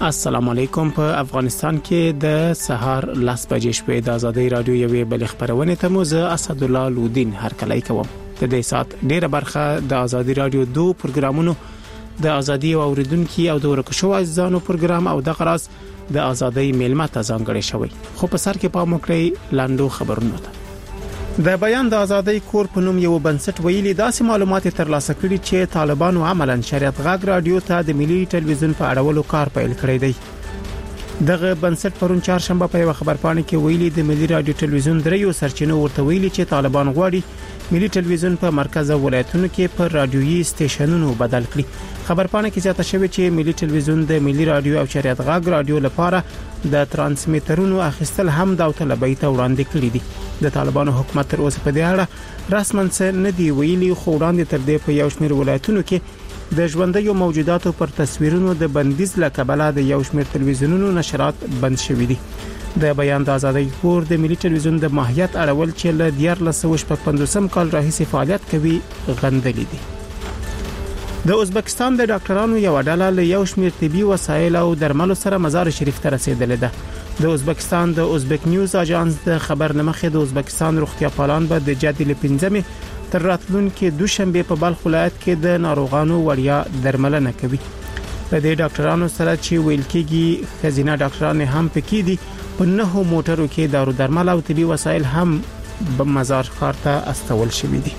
السلام علیکم. په افغانستان کې د سهار 10 بجې شپې د ازادي رادیو یوې بل خبرونه ته موزه اسد الله لودین هرکلی کوم. د دې سات ډیره برخه د ازادي رادیو 2 پروګرامونو د ازادي اوریدونکو او د ورکشو عزیزانو پروګرام او د غراس د ازادي میلمه ته ځانګړی شوی. خو په سر کې پام وکړئ لاندو خبرونه ته. د بیان د ازادۍ کور په نوم یو بنسټ ویلي داسې معلومات ترلاسه کړي چې طالبانو عملاً شریعت غږ رادیو ته د ملي ټلویزیون په اړولو کار پیل کړی دی. دغه بنسټ پرون چهارشنبه په یو خبرپاڼه کې ویلي د ملي رادیو ټلویزیون دریو سرچینو ورته ویلي چې طالبان غواړي ملي ټلویزیون په مرکز ولایتونو کې پر رادیويي سټیشنونو بدل کړي. خبرپاڼه کې زیاته شوی چې ملي ټلویزیون د ملي رادیو او شریعت غږ رادیو لپاره د ترانسمیټرونو اخیستل هم داوطلبۍ ته وړاندې کړی دي. د طالبانو حکومت تر اوسه په دې اړه رسماً څه نه دی ویلي، خو وړاندې تر دې په یو شمېر ولایتونو کې د ژوندۍ موجوداتو پر تصویرونو د بندیز لکبله د یو شمېر تلویزیونونو نشرات بند شوي دي. د بیان د ازادۍ کور د ملي ټلویزیون د ماهیت اړول چې له 1955 کال راهیسې فعالیت کوي غندلې دي. د ازبکستان د ډاکټرانو یو ډله له یو شمېر طبي وسایل او درملو سره مزار شریف ته رسیدلې ده. د ازبکستان د ازبک نیوز اژانس د خبر نمخې د ازبکستان روغتیا پالان به د جدي لپنځمه تر راتلونکو دوشنبه په بلخ ولایت کې د ناروغانو وړیا درملنه کوي. په دې ډاکټرانو سره چې ویل کېږي خزینه ډاکټران هم پکې دي. په 9 موټرو کې دارو درمل او طبي وسایل هم په مزار ښار ته استول شوي دي.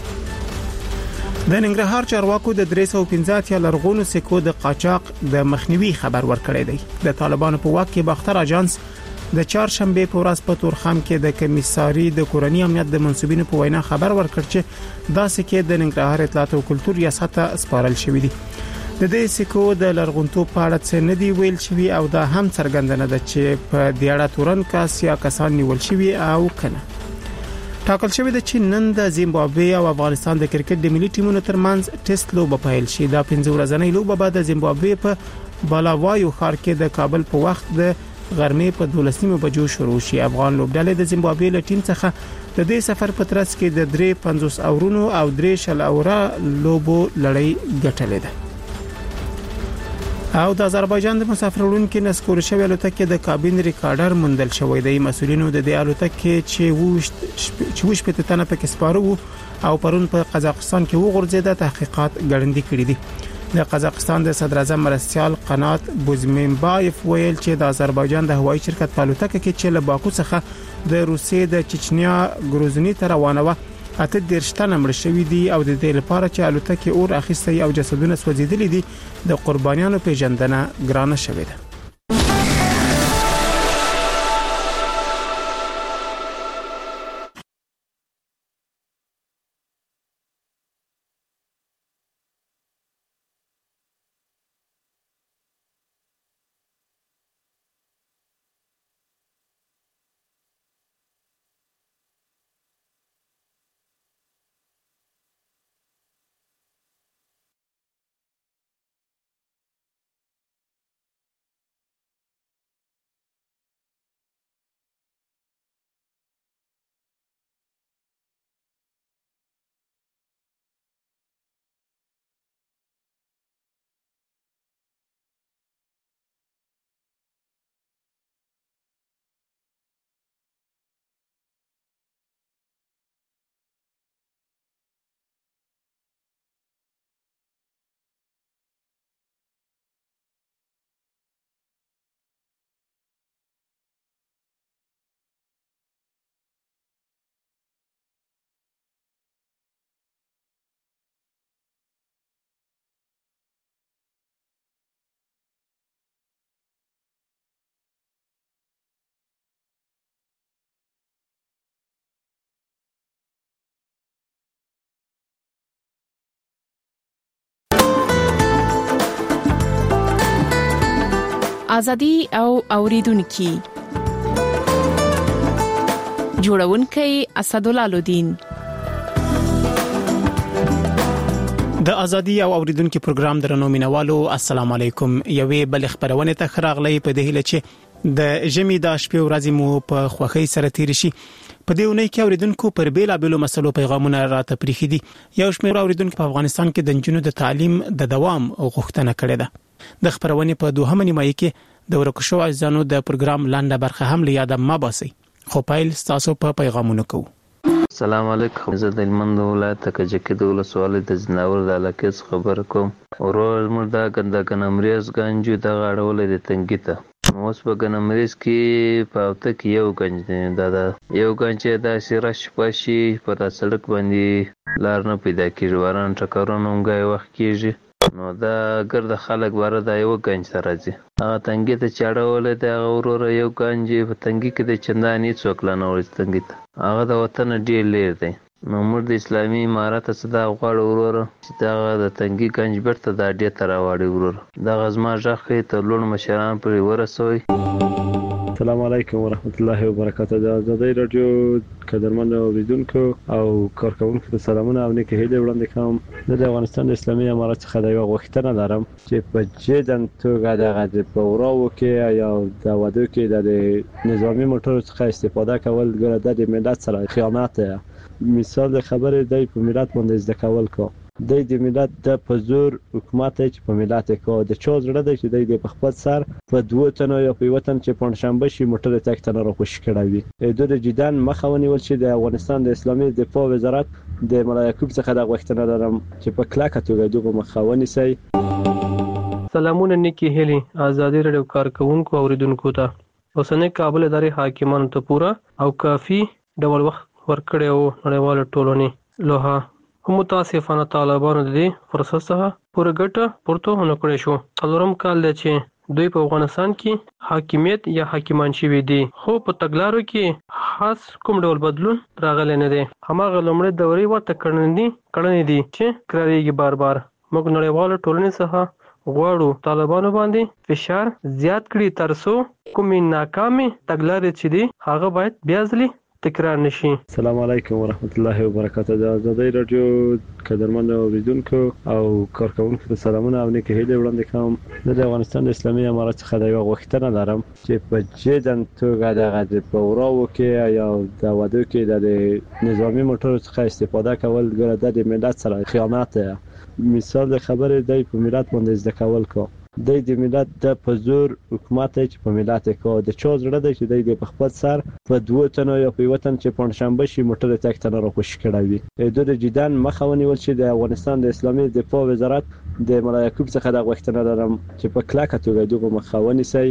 د ننګرهار چارواکو د 315 لرغونو سکو د قاچاق د مخنیوي خبر ورکړی دی. د طالبانو په واک کې باختر اژانس د چهارشنبه په ورځ په تورخم کې د کمیساري د کورنۍ امنیت د منسوبینو په وینا خبر ورکړ چې دا سکه د ننګرهار اطلاعات او کلتور ریاست ته سپارل شوې دي. د دې سکو د لرغونتوب په اړه څه نه دی ویل شوی او دا هم څرګندنه ده چې په دې اړه تورن کاسیا کسان نیول شوی او کنه. ټاکل شوی د چې نن د زیمبابوې او افغانستان د کرکټ د ملي ټیمونو ترمنځ ټیسټ لوبه پیل شي. دا 15 ورځنۍ لوبه به د زیمبابوې په بالاوایو ښار کې د کابل په وخت د غرمې په 12 بجو شروع شي. افغان لوبډلې د زیمبابوې له ټیم څخه د دې سفر په ترڅ کې د 350 اورونو او 3 اوره لوبو لړۍ ګټلې ده. او د آذربایجان د مسافرونکو نسکور شوی الوتکه د کابین ریکارډر موندل شوی دی. مسولینو د دې الوتکه چې وښ په تنه په کې سپارو او پرون په قزاقستان کې وغورځیده تحقیقات ګړندې کړي دي. د قزاقستان د صدر اعظم مرستيال قنات بوزمنبايف ویل چې د آذربایجان د هوایي شرکت په الوتکه کې چې له باکو څخه د روسیې د چچنیا ګروزنی ته روانه و اته درشتنه مړ شوی دي او د دې لپاره چې الوتکه اور اخیستي او جسدونه سوځیدلي دي د قربانیانو پیژندنه ګرانه شوې ده. ازادي او اوریدونکو جوړونکي اسد الله لودین. د ازادي او اوریدونکو پروګرام درنو مینوالو السلام علیکم. یوې بل خبرونه ته خراغلی په دې هله چې د جمی د شپې ورځې مو په خوخي سره تیر شي. په دې ونې کې اوریدونکو پر بیلابېلو مسلو پیغامونه راته پریخي دي. یو شمېر اوریدونکو په افغانستان کې د جنونو د تعلیم د دوام غوښتنه کړې ده. د خبرونې په دوهمه نیمایي کې د ورکشو عزیزانو د پروګرام لاندې برخه هم لیاده ما باسي خو پایل تاسو په پیغامونو کوو. السلام علیکم. زه د هلمند ولایت کجکي د ولسوالۍ د ځناور د علاقې څخه خبره کوم. ورور زموږ دا ګنامریز گنج دغه اړولی د تنګي ته. اوس په ګنامریز کې په هفته کې یو گنج دی. دا یو گنج چې داسې رش پاشي په دا سړک باندې لار نه پیدا کېږي. باران ټکرونه هم ګای وخت کېږي نو دا ګرده خلک باره دا یو گنج ته راځي. هغه تنګي ته چې اړولی دی هغه وروره یو گنج په تنګي کې د چندان هېڅ څوک لا نه وړي تنګي ته. هغه د وطن ډېر لرې دی. نو موږ د اسلامي امارت څخه دا غواړو وروره چې دغه د تنګي گنج بیرته دا اډې ته راواړي وروره. دغه زما غږ ښایي تر لوړ مشران پورې ورسوئ. السلام علیکم ورحمت الله وبرکاته. د آزادۍ راډیو قدرمن اوریدونکو او کارکونکو ته سلامونه او نیکې هیلې وړاندې کوم. زه د افغانستان د اسلامي امارت څخه د یوه غوښتنه لرم چې په جدن توګه دغه په وراو کې یا د ودو کې د نظامي موټرو څخه استفاده کول ګوره د ملت سره خیانت دی. مثال د خبرې دی په ملت باندې زده کول کو د ملت د په زور حکومت چې په ملت کو د چا زړه دی چې د په خپل سر په دوه تنو یا په وطن چې پنځشنبه شي موټر تک تنه را خوش کړی وي. د جدن مخه ونیول چې د افغانستان د اسلامي دفاع وزارت د مولا یعقوب څخه د غوښتنه لرم چې په کلکه توګه دغه مخه ونیسي. سلامونه نیکی هلی آزادی رادیو کارکونکو اوریدونکو ته. اوسنۍ کابل ادارې حاکمانو ته پورا او کافي ډول وخت ورکړی او نړیواله ټولنې لوها هم متاسفانه طالبانو د دې فرصت څخه پوره ګټه پورته ونه کړی شو. څلورم کال دی چې دوی په افغانستان کې حاکمیت یا حاکمان شوي دي خو په تګلارو کې خاص کوم ډول بدلون راغلی نه دی. هماغه لومړۍ دورې ورته کړنې دي چې تکراریږي بار بار. موږ نړیواله ټولنې څخه غواړو طالبانو باندې فشار زیات کړي ترڅو کومې ناکامې تګلارې چې دي هغه باید بیا ځلې تکرار نشي. السلام علیکم ورحمت الله وبرکاته. د آزادۍ راډیو قدرمن اوریدونکو او کارکونکو ته سلامونه او نیکې هیلې وړاندې کوم. زه د افغانستان د اسلامي امارت څخه د یوه غوښتنه لرم چې په جدن توګه دغه په وراو کې یا د ودو کې د نظامي موټرو څخه استفاده کول ګوره د ملت سره خیانت دی. مثال د خبرې دی په ملت باندې زده کول کو د ملت د په زور حکومت چې په ملت کو د چا زړه دی چې د په خپل سر په دوه تنو یا په وطن چې پنځشنبه شي موټر تک تنه را خوش کړی وي. د جدن مخه ونیول چې د افغانستان د اسلامي دفاع وزارت د مولا یعقوب څخه د غوښتنه لرم چې په کلکه توګه دغه مخه ونیسي.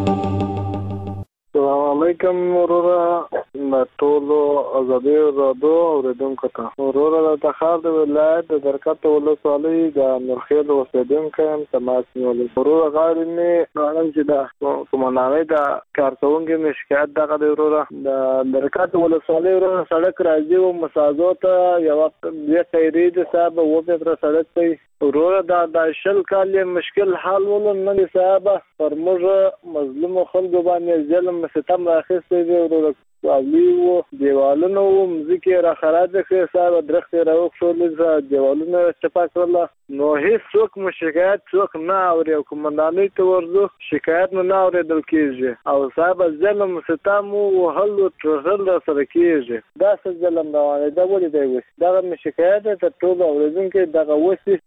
السلام علیکم وروره ټولو آزادۍ راډیو اوریدونکو ته. وروره د تخار د ولایت د درکت ولسوالۍ د نورخیل اوسیدونکی یم تماس نیولی. وروره غواړم چې د قومندانۍ د کارکوونکي مې شکایت دغه دی. وروره د درکت ولسوالۍ وروره سړک راځي و مساځو ته یوه ټایرې د صاحب 7 متره سړک دی. وروره دا 20 کال مشکل حل ولو نه صاحب پر موږ مظلوم خلکو باندې ظلم ستم راخسته دی. وروره والی و دیوالونو مزیکې را خراب کړې صاحب درختې راوښولې دیوالونه چپا کړل نو هیڅ څوک مو شکایت څوک نه اوري. قومندانۍ ته ورځو شکایت نه اورېدل کېږي او صاحب ظلم ستم وهل ټرزل سره کېږي. دا څه ظلم روان دی؟ دا ولې دی؟ دغه مې شکایت ته ټول اورېدونکي دغه وسي.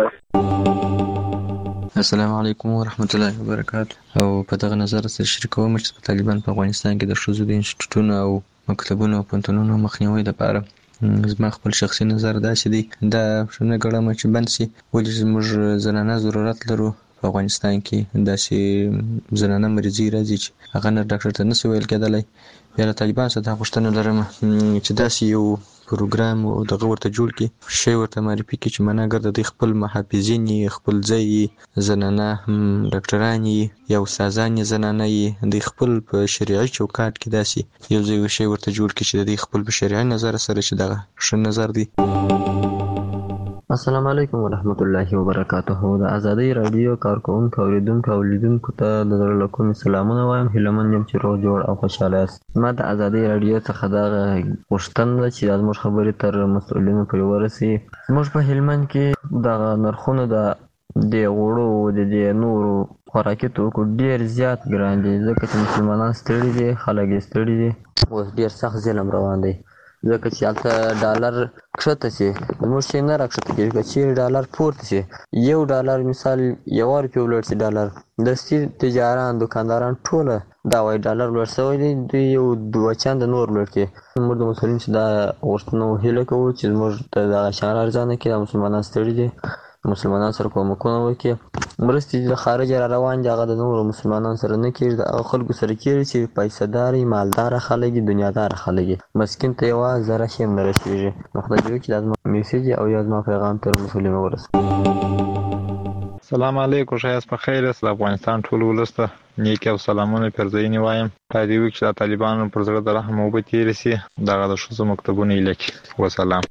السلام علیکم ورحمت الله وبرکاته. او په دغه نظر سره شریکوم چې طالبان په افغانستان کې د ښځو د انسټیټوټونو او مکتبونو او پوهنتونونو مخنیوي لپاره زما خپل شخصي نظر داسې دی دا شنه ګڼم چې بند شي. ولې موږ زنانه ضرورت لرو په افغانستان کې داسې زنانه مریضي راځي چې هغه نه ډاکټر ته نشي ویل کېدلی. بیا له طالبان سره دا غوښتنه لرم چې داسې یو پروګرام او دغه ورته جوړ کړي شی ورته معرفي کړي چې معناګر د دوی خپل محافظین خپل ځای زنانه ډاکټران یا استادان زنانه دوی خپل په شریعي چوکاټ کې داسې یو ځای شی ورته جوړ کړي چې دوی خپل په شریعي نظر سره چې دغه ښه نظر دی. السلام علیکم ورحمت الله وبرکاته. د آزادۍ راډیو کارکونکو اوریدونکو او لیدونکو ته د زړه له کومې سلامونه وایم. هیله یم چې روغ جوړ او خوشحاله یاست. ما د آزادۍ راډیو څخه دغه غوښتنه ده چې زموږ خبرې تر مسؤلینو پورې ورسي. زموږ په هلمند کې دغه نرخونه د غوړو د نورو خوراکي توکو ډېر زیات ګران دي ځکه چې مسلمانان ستړي دي، خلک یې ستړي دي. اوس ډېر سخت ظلم روان دی. ځکه چې هلته ډالر کښته شي زموږ شی نه راکښته کېږي. که چیرې ډالر پورته شي $1 مثال 1 روپۍ ولوړ شي ډالر دستي تجاران دکانداران ټوله دا وایي ډالر لوړ شوی دی دوی یو 2 چنده نور لوړ کړي. موږ د مسلمین چې دا غوښتنه هیله کوو چې زموږ د دغه شیان ارزانه کړي. دا مسلمانان ستړي دي مسلمانان سره کومکونه وکړي. مرستې د خارج را روان دي هغه د نورو مسلمانانو سره نه کېږي د هغه خلکو سره کېږي چې پیسه داري مالداره خلک دي دنیاداره خلک دي. مسکین ته یوه ذره شی هم نه رسېږي. نو خدای دې وکړي دا زما میسیج او یا زما پیغام تر مسلمه ورسوي. سلام علیکم شایست په خیر است. د افغانستان ټول ولس ته نیک او سلامونه پیرزوینې وایم. خدای دې وکړي چې د طالبانو پر زړه د رحم اوبه تېرې سي دغه د ښځو مکتبونه یې لکي. وسلام.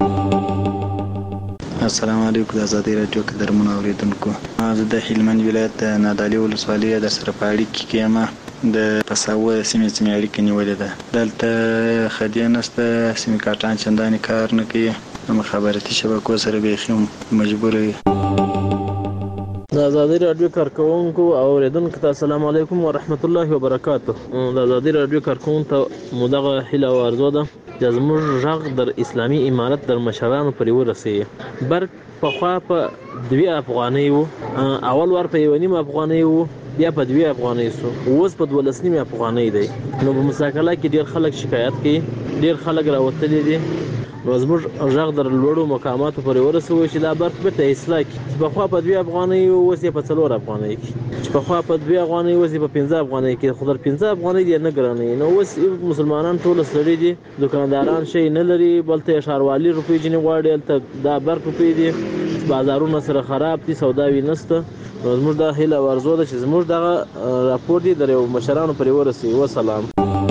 السلام علیکم. د ازادي راډیو قدرمنو اوریدونکو، زه د هلمند ولایت د نادعلي ولسوالۍ در سره په اړیکه کې یم. د تصور سیمې اړیکه نیولې ده. دلته خدای نشته، سیمې کارټان چندانې کار نه کوي، مخابراتي شبکو سره بیخي مجبور وي. د ازادي راډیو کارکونکو او اوریدونکو ته السلام علیکم ورحمت الله وبرکاته. د ازادي راډیو کارکونکو ته مدغه هیله او ارزو ده چې زموږ غږ در اسلامي امارت در مشرانو پورې ورسیږي. برق پخوا په 2 افغانۍ وو، اول ور په 1.5 افغانۍ وو، بیا په 2 افغانۍ سو، اوس په 12.5 افغانۍ دی. نو په مساکله کې ډیر خلک شکایت کوي، ډیر خلک راوتلي دي. نو زموږ غږ در لوړو مقاماتو پورې ورسوي چې دا برق بیرته اصلاح کړي. چې پخوا په 2 افغانۍ وو اوس یې په 4 افغانۍ کې، چې پخوا په 2 افغانۍ اوس یې په 15 افغانۍ کې. خو در 15 افغانۍ دې نه ګرانوي. نو اوس مسلمانان ټول ستړي دي، دکانداران شی نه لري، بلته ښاروالي روپۍ جنې غواړي، هلته دا برق روپۍ دي، بازارونه سره خراب دي، سوداوي نشته. نو زموږ دا هیله او ارزو ده چې زموږ دغه راپور دي در مشرانو پورې ورسوي. وسلام.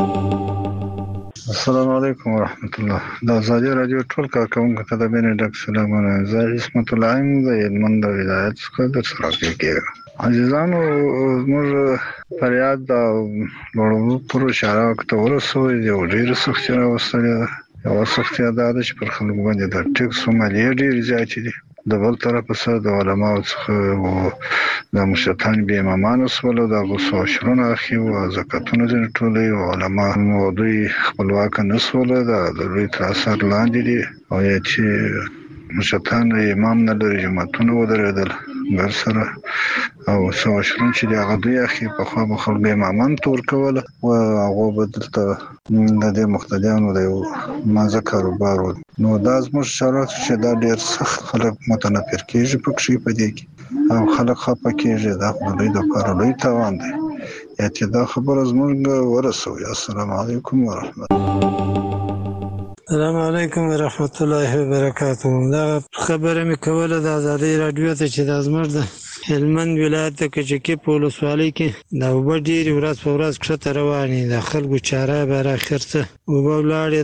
السلام علیکم ورحمت الله. د ازادي راډیو ټول کارکونکو ته د مینې ډک سلامونه. زه عصمت الله یم د هلمند ولایت څخه در سره کېږم. عزیزانو زموږ فریاد د لوړو پرو شعراو ته ورسوي. یو ډېر سختي راوستلې ده. یوه سختي دا ده چې پر خلکو باندې د ټکس مالیې ډېرې زیاتې دي. د بل طرفه سره د علماو څخه د مشرتان بې امامانو شول، د هغو څو عشرونه اخي او زکاتونه ځینې ټولوي او علما نو دوی خپلواکه نه شوله، د لوی تر اثر لاندې دي. او یا چې مشرتان امام نه لري، جماعتونه ودرېدل ګر سره او څو عشرون چې د هغه دوی اخي پخوا به خلکو امامان تور کوله او هغو به دلته د دې مقتدیانو د یو مازه کاروبار و. نو دا زموږ شرایط چې دا ډېر سخت خلک متنفر کېږي پکښې په دې کې او خلک خفه کېږي. دا خو د دوی دپاره لوی تاوان دی. یا چې دا خبره زموږ ورسوي. السلام علیکم ورحمت الله. السلام علیکم ورحمت الله وبرکاته. دا خبره مې کوله د ازادي راډیو ته چې د زموږ د هلمند ولایت د کجکي په ولسوالۍ کې د اوبه ډېرې ورځ په ورځ کښته روانې د خلکو چاره به راخر څه اوبه ولاړې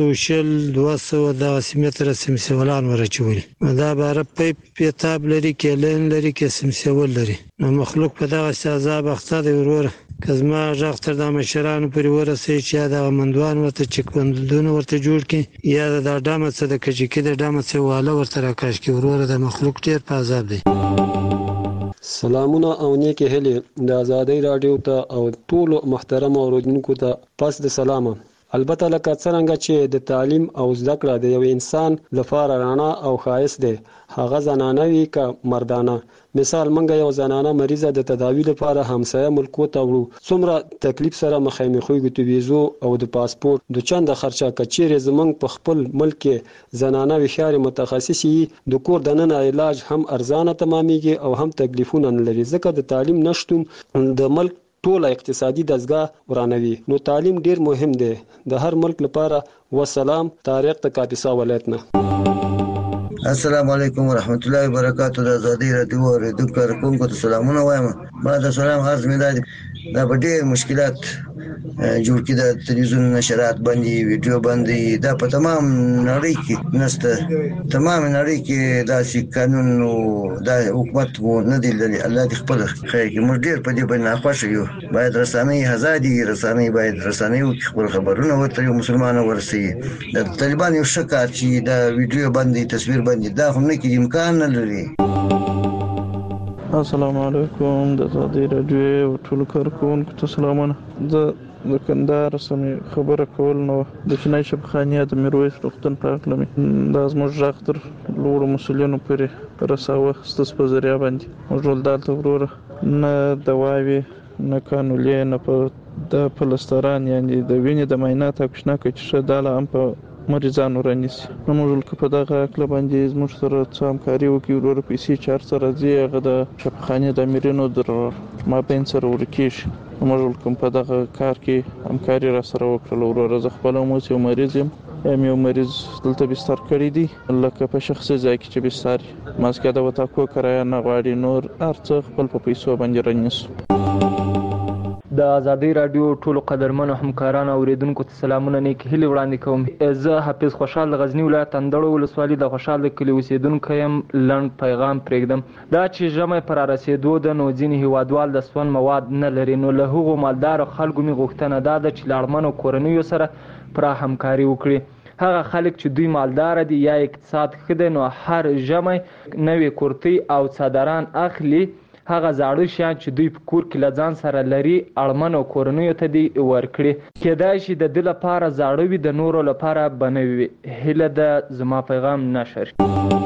220 دغسې متره سمسیولان ورچولي. دا باره پیپ پیتاب لري، کیلین لري، کې سمسیول لري. نو مخلوق په دغسې عذاب اخته دی. وروره که زما غږ تر دا مشرانو پورې ورسوي چې یا دغه مندوان ورته چک بندونه ورته جوړ کړي یا د ډمه څه د کجکي د ډمه څه واله ورته راکش کړي. وروره د مخلوق ډېر په عذاب دی. سلامونه او نیکې هیلې د ازادۍ راډیو ته او ټولو محترم اوریدونکو ته پس د سلامه. البته لکه څرنګه چې د تعلیم او زده کړه د یو انسان لپاره رڼا او ښایست دی، هغه زنانه وي که مردانه. مثال منګه یو زنانه مریضه د تداوی لپاره همسایه ملکو ته وړو، څومره تکلیف سره مخامخېږو د ویزو او د پاسپورت د چنده خرچه. که چیرې زموږ په خپل ملک کې زنانه هوښیارې متخصصې وي، د کور دننه علاج هم ارزانه تمامیږي او هم تکلیفونه نه لري، ځکه د تعلیم نشتون د ملک ټوله اقتصادي دستګاه ورانوي. نو تعلیم ډیر مهم دی د هر ملک لپاره. وسلام. طارق د کاپیسا ولایت نه. السلام علیکم ورحمت الله وبرکاته. د ازادي راډیو اوریدونکو کارکونکو ته سلامونه وایم. ما د سلام عرض مې دا په ډېر مشکلات جوړ کړي. د تلویزیون نشرات باندې ویډیو باندې دا په تمام نړۍ کې نشته. تمام نړۍ کې داسې قانون او دا حکومت نه دی لري. الله دې خپل خیر کړي. موږ ډېر په دې باندې ناخوښه یو. باید رسنۍ ازادي وي، رسنۍ باید رسنۍ خپل خبرونه ورته یو مسلمان ورسوي. د طالبان یو ښه کار چې دا ویډیو باندې تصویر باندې دا هم نه کېږي، امکان نه لري. السلام علیکم. د ازادي راډیو ټولو کارکونکو ته سلامونه. زه د کندهار سمې خبره کول نو د چینای شبخانیه د میرویس روغتون په اړه مې دا زموږ غږ تر لوړو مسؤلینو پورې رساوه ستاسو په ذریعه باندې موږ ول دلته وروره نه دواوي نه کانولې نه په د پلستران یعنی د وینې د معاینات او کښنا کوي چې داله هم په مریضانو رانیسي نو موږ ول په دغه اکل باندې زموږ سره څه همکاري وکړي وروره پیسې چار سره ځي هغه د شبخانیه د امیرینو در مابین سره ورکیږي موږ کوم په دغه کار کې همکاري را سره وکړل وروره زه خپل مو یو مریض یم یو مریض دلته بستر کړی دی لکه په شخصي ځای کې چې بستر ماسکه د وتاکو کرایه نه غواړي نور ارڅ خپل په پیسو باندې رانیسو د آزادۍ رادیو ټولو قدرمنو همکارانو اوریدونکو ته سلامونه نیک هیلې وړاندې کوم زه حافظ خوشحال د غزنی ولایت اندړو ولسوالۍ د خوشحال د کلي اوسیدونکی یم لنډ پیغام پرېږدم دا چې ژمی پر رسېدو ده نو ځینې هیوادوال د سون مواد نه لري نو له هغو مالدارو خلکو مې غوښتنه دا ده چې له اړمنو کورنیو سره پوره همکاري وکړي هغه خلک چې دوی مالدار دي یا اقتصاد ښه دی نو هر ژمی نوې کورتۍ او څادران اخلي هغه زاړه شیان چې دوی په کور کې له ځان سره لري اړمنو کورنیو ته دي ورکړي کېدای شي د ده لپاره زاړه وي د نورو لپاره به نوي وي هیله ده زما پیغام نشر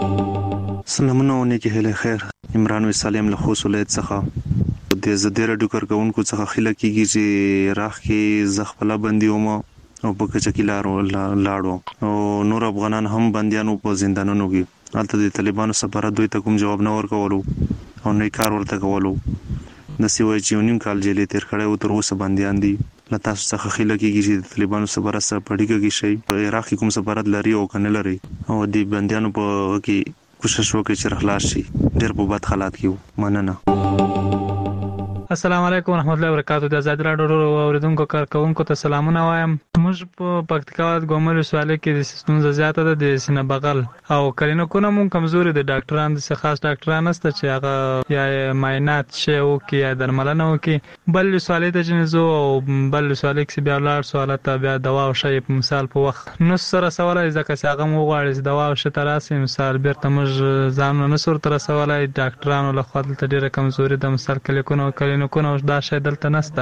سلامونه او نیکې هیلې خیر عمران وسالم له خوست ولایت څخه د زده راډیو کارکونکو څخه خیله کیږي چې راخ کې زخپله بندي ومه او په کچکی لاړو او نور افغانان هم بنديانو په زندانونو کې البته د طالبانو سفارت دوی ته کوم جواب نه ورکولو او نه کار ورته کولو د سیوای چې نیم کال جیلې تیر کړی او تر اوسه بنديان دي له تاسو څخه خیله کیږي چې د طالبانو سفارت سره پړیږي کې شي په عراق کې کوم سفارت لري او کنه لري او د بنديانو په کې کوشش وکړي چې خلاص شي ډېر په بد حالات کې مننه السلام علیکم ورحمت الله وبرکاتہ د آزاد راډیو اوریدونکو کارکونکو ته سلامونه وایم موږ په پکتیکا ګومل وسواله کې د سیستم زیاته ده د سینه بغل او کلینیکونه مون کمزوري د ډاکټرانو د خاص ډاکټرانو است چې هغه یا معاینات شي او کې یا درملنه وکي بل وسواله ته جنزو او بل وسواله کې بیا ولر سوالات بیا دوا او شی په مثال په وخت نو سره سوالای ځکه چې هغه مو غواړي دوا او شی تراسي مثال بیرته موږ ځان نه سر تر سوالای ډاکټرانو له خپل ته ډیره کمزوري د مثال کلینیکونه نو دا شی دلته نسته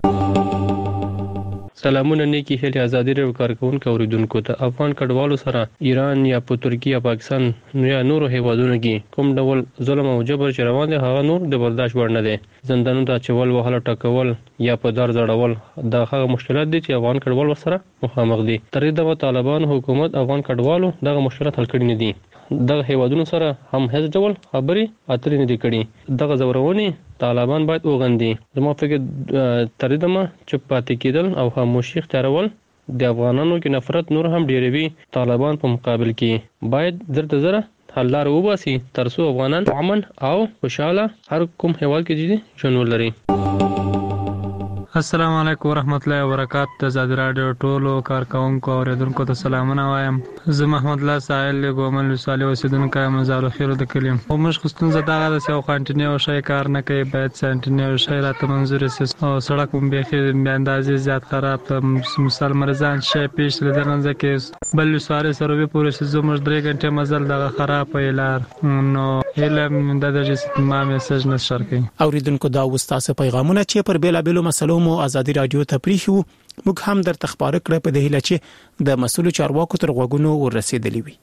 سلامونه نیکی هیله ازادي راډیو کارکونکو اوریدونکو ته افغان کډوالو سره ایران یا په ترکیه یا پاکستان یا نورو هیوادونو کې کوم ډول ظلم او جبر چې روان دي هغه نور د برداشت وړ نه دي زندانونو ته چول وهله ټکول یا په دار ځړول دا هغه مشکلات دي چې افغان کډوال سره مخامخ دي تر دې د طالبان حکومت افغان کډوالو دغه مشکلات حل کړي نه دي دغه هیوادونو سره هم هیڅ ډول خبري اترې نه دي کړي دغه زورونی طالبان باید وغندي زما فکر تر دې ما چې پاتې کېدل او خاموشي اختیارول د افغانانو کې نفرت نور هم ډیروي طالبان په مقابل کې باید درته زره حل لار وباسي ترڅو افغانان امن او خوشاله هر کوم هیواد کې دي ژوند ولري السلام علیکم ورحمت الله وبرکاتہ د آزاد راډیو ټولو کارکونکو اوریدونکو ته سلامونه وایم زه محمد الله ساحل ګومل وساله اوسیدونکو یم زاړه خیر د کلیم او موږ خستون زداغه د سیو کانټینیو شای کار نه کوي باید سنټینیو شای راته منظور سي او سړک هم به به اندازې زیات خراب ته مثال مرزان شای پیش لدرن ځکه بل سواره سره به پوره سي زموږ 3 غنټه مزل دغه خراب ویلار نو هله د دې ما میسج نشر کوي اوریدونکو دا وستاسو پیغامونه چې پر بیل بیلو مسلو مو آزادي رادیو ته پریښو موږ هم در تخبار کړ په دې هله چې د مسولو چارواکو تر غوګونو ورسېدلی وي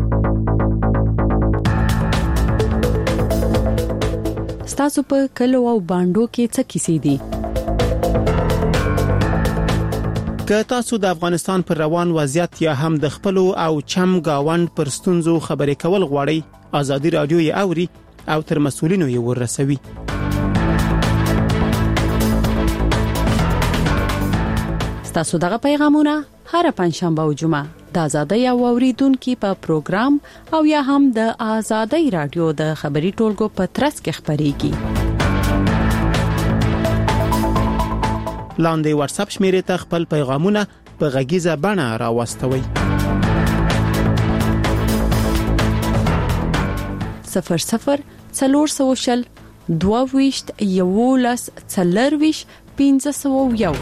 ستاسو په کلو او باندو کې څه کیسې دي که تاسو د افغانستان پر روان وضعیت یا هم د خپل او چم گاوند پر ستونزو خبرې کول غواړئ آزادي رادیو یې اوري او تر مسولینو یې ورسوي تاسو دغه پیغامونه هر پنځشنبه او جمعه د آزادۍ او اوریدونکو په پروګرام او یا هم د آزادۍ رادیو د خبري ټولګو په ترڅ کې خبريږي لاندې واتس اپ شمیرې ته خپل پیغامونه په غږیزه بڼه راوستوي 00 22 یولس 1501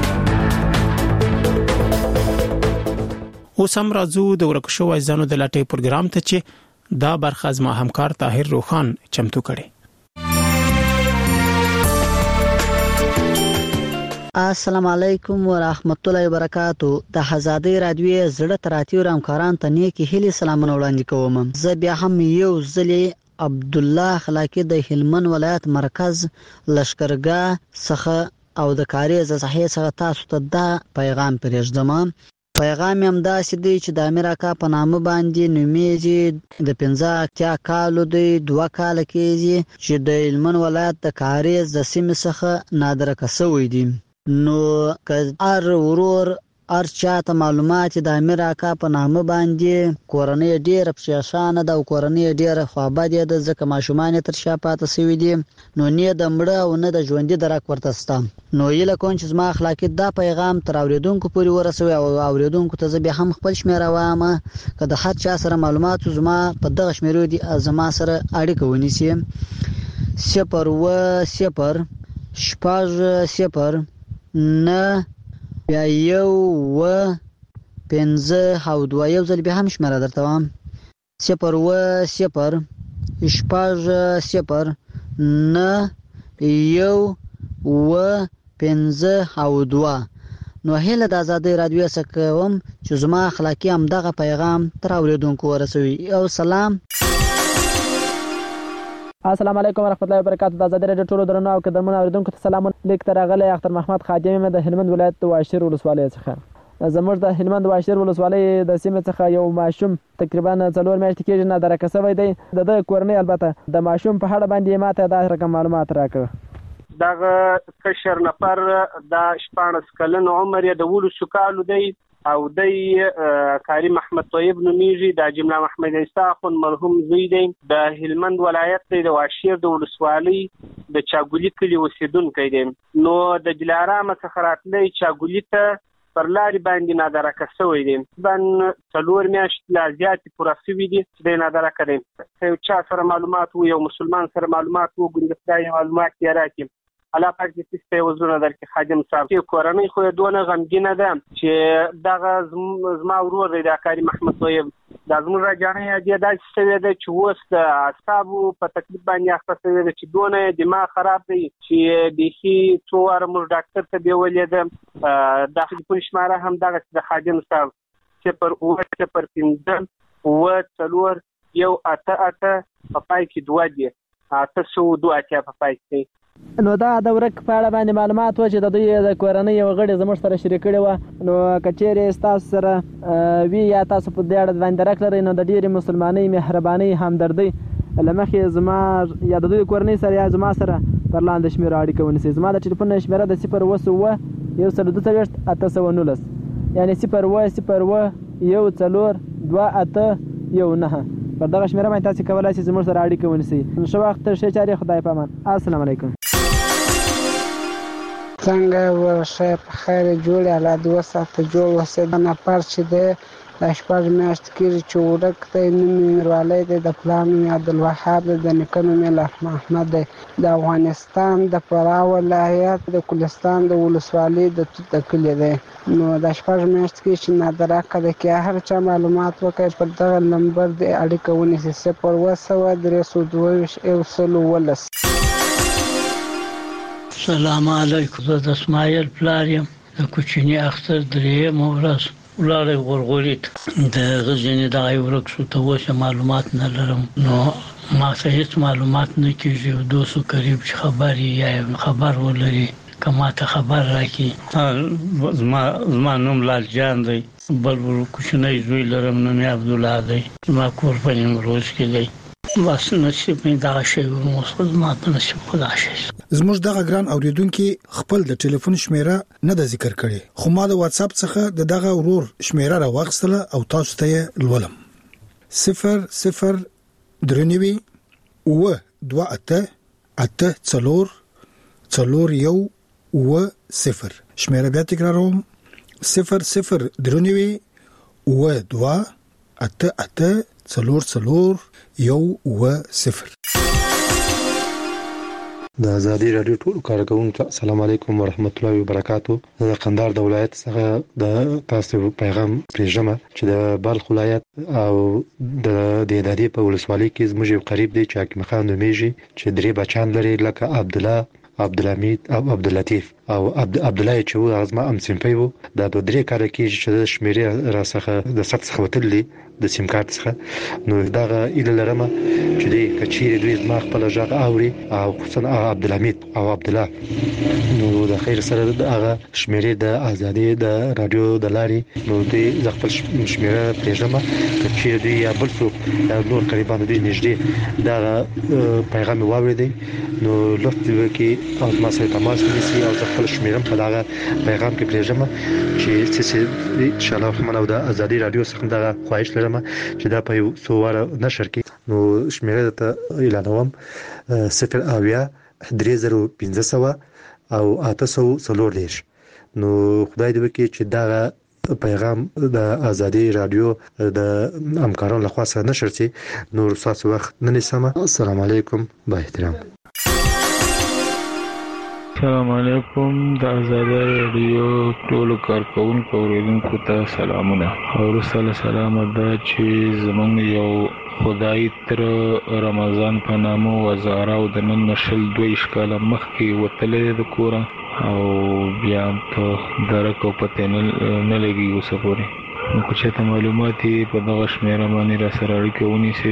اوس هم راځو د ورکشو وایزانو د لټې پروګرام ته چې دا برخه زما همکار طاهر روخان چمتو کړي السلام علیکم ورحمت الله وبرکاتو. د آزادۍ رادیو زړه تراتیو همکاران ته نیکی هیلې سلامونه وړاندې کوم. زه بیا هم یو ځلې عبدالله خلاقی د هلمند ولایت مرکز لشکرګاه څخه او د کاریز صحیح څخه تاسو ته دا پیغام پرېږدم. پیغام هم داسې دی چې د امیر اکا په نامه باندې نومیږي. د 15 کالو دی 2 کال کېږي چې د هلمند ولایت د کاریز د سیمې څخه نادرکه شوی دی. نو که هر ورور هر چاته معلومات د امیر اکا په نامه باندې کورنۍ ډیره پریشانه ده او کورنۍ ډیره خوابدې ده ځکه ماشومان تر شا پاتې شوي دي. نو نه د مړه او نه د ژوندي درک ورته شته. نو هیله کوم چې زما اخلاقي دا پیغام تر اوریدونکو پورې ورسوي او اوریدونکو ته زه بیا هم خپل شمیره وایم که د هر چا سره معلومات زما په دغه شمیرو دي زما سره اړیکه ونیسي. 0 0 نه بیا 1 5 او 2 یو ځل بیا هم شمیره درته وایم 0 0 0 نه 1 5 او 2. نو هیله د آزادۍ رادیو څخه کوم چې زما اخلاقی هم دغه پیغام تر اوریدونکو ورسوي. او سلام. السلام علیکم ورحمت الله وبرکاتو. د آزادۍ رادیو ټولو درنو او قدرمنو اوریدونکو ته سلام. لیک تر راغلی اختر محمد خادم د هلمند ولایت د واشیر ولسوالۍ څخه. زموږ د هلمند واشیر ولسوالۍ د سیمې څخه یو ماشوم تقریبا 4 میاشتې کېږي نادرکه شوی دی. د کورنۍ البته د ماشوم په اړه باندې ماته دا رقم معلومات راکړه. دغه کشر نفر د 14 کلن عمر یې د 12 کالو دی او د کاری محمد طیب نومیږي. د جمله محمد عیسی خون مرحوم زوی دی. د هلمند ولایت د واشیر د ولسوالۍ د چاګولی کلی اوسیدونکی دی. نو د دلارام څخه راتلی چاګولی ته پر لارې باندې نادرکه شوی دی. تقریبا 4 میاشتې لا زیاتې پوره شوي دي چې دی نادرکه دی. یو چا سره معلومات و یو مسلمان سره معلومات و ګوندې خدای معلومات یې راکړي. الله پاک دې تاسو ته وزونه درکړي. خادم صاحب چې کورنۍ خو دونه غمګینه ده چې دغه زما ورور دی د کاری محمد طیب دا زموږ راجانې دی داسې شوی ده چې اوس د اعصابو په تکلیف باندې اخته شوی ده چې دونه دماغ خراب دی چې بیخي څو واره موږ ډاکټر ته بیولې ده. د ټلیفون شماره هم دغه د خادم صاحب 0 0 5 4 1 8 په پای کې 2 دی 802 اتیا په پای کې. نو دا د ورک په اړه باندې معلومات و چې د دوی د کورنۍ یو غړي زموږ سره شریک کړي و. نو کچېرې تاسو سره وی یا تاسو په دې اړه باندې راکړئ نو د ډېرې مسلمانۍ مهرباني همدردي لمخې زما یا د دوی کورنۍ سره یا زما سره پر لاندې شمیره اړیکه ونیسئ. زما د ټلیفون شمیره د 0 1 819 یعنی 0 0 1 4 2 8 1 9 پر دغه شمیره باندې تاسو کولای شئ زموږ سره اړیکه ونیسئ. نو شو وخت ښه چاري خدای پامان. السلام علیکم. څنګه ورشه په خیر جوړ الله دې وساته جوړ وسه نه پر چې ده د 14 میاشتې کېږي چې ورک دی. نوم یې میروالی دی. د پلار نوم یې عبدالوهاب دی. د نیکه نوم یې لرحم احمد دی. د افغانستان د فراه ولایت د کلستان د ولسوالۍ د توت د کلي دی. نو د 14 میاشتې کېږي چې نادرکه دی. که هر چا معلومات وکړي پر دغه نمبر د اړیکه ونیسي 0 322 1 السلام علیکم. زه د اسماعیل پلار یم. د کوچني اختر درېیمه ورځ ولاړی غورغوري ته د غزني دغه ورک شو ته اوس معلومات نه لرم. نو ما ته هیڅ معلومات نه کېږي. دوستو قریب چې خبر یا خبر ولري که ما ته خبر راکړي. زما نوم لال جان دی. بل کوچنی زوی لرم نوم یې عبدالله دی. زما کور په نیمروز کې دی. بس نصیب مې دغه شی وموسخ ما په نصیب خدا شي. زموږ دغه ګران اوریدونکو خپل د ټلیفون شمیره نه د ذکر کړي خو ما د واتس اپ څخه دغه ورور شمیره راوغستله او تاسو ته لولم 0 0 درنوي و 2 8 8 4 4 1 0 شمیره بیا تکراروم 0 0 درنوي و 2 8 8 4 1 0. د آزادۍ رادیو ټول کارکونکو السلام علیکم ورحمت الله وبرکاتو. د قندهار د ولایت څخه د تاسو پیغام پریژمه چې د بلخ ولایت او د دهدادي په ولسوالۍ کې زموږ یو قریب دی چې حکیم خان نومیږي چې درې بچان لري لکه عبدالله، عبدالحمید او عبداللطیف. او عبد الله چې و هغه ما ام سیمپي وو دا 2-3 کال کې چې شمیرې را څخه د سخت څخه وتلې د سیم کارت څخه نو دا اله لرمه چې دې کچېر دوی ما خپل ځای اوري او خصوصا عبد الحمید او عبد الله نو د خیر سره هغه شمیرې د ازادي د رادیو د لارې نو دې خپل شمیره پېژنم کچېر دوی یا بل څوک نور قریبان دي نږدې دا پیغام واوریدي نو لوستل کې او ما سره تماس نیسي او خپل شمیرم په دا پیغام کې پېژنم چې ان شاء الله خمنو د ازادي رادیو څخه دا خواهش لرم چې دا په سووار نشر کې نو شمیره ته اعلانوم 0 او 840 نو خدای دې وکړي چې دا پیغام د ازادي رادیو د همکارانو لخوا سره نشر شي نو تاسو وخت نه نسمه السلام علیکم با احترام السلام علیکم د ازادي رادیو ټول کارکونکو اوریدونکو ته سلامونه او سلام دا چې زمونږ یو خدای تر رمضان په نامو وزاره او د نن نشل 2 کاله مخکې وتلې د کور او بیا ته درکو پته نه لګي وسپوري نو چې ته معلومات په دغه شمیره باندې را سره اړیکه ونیسئ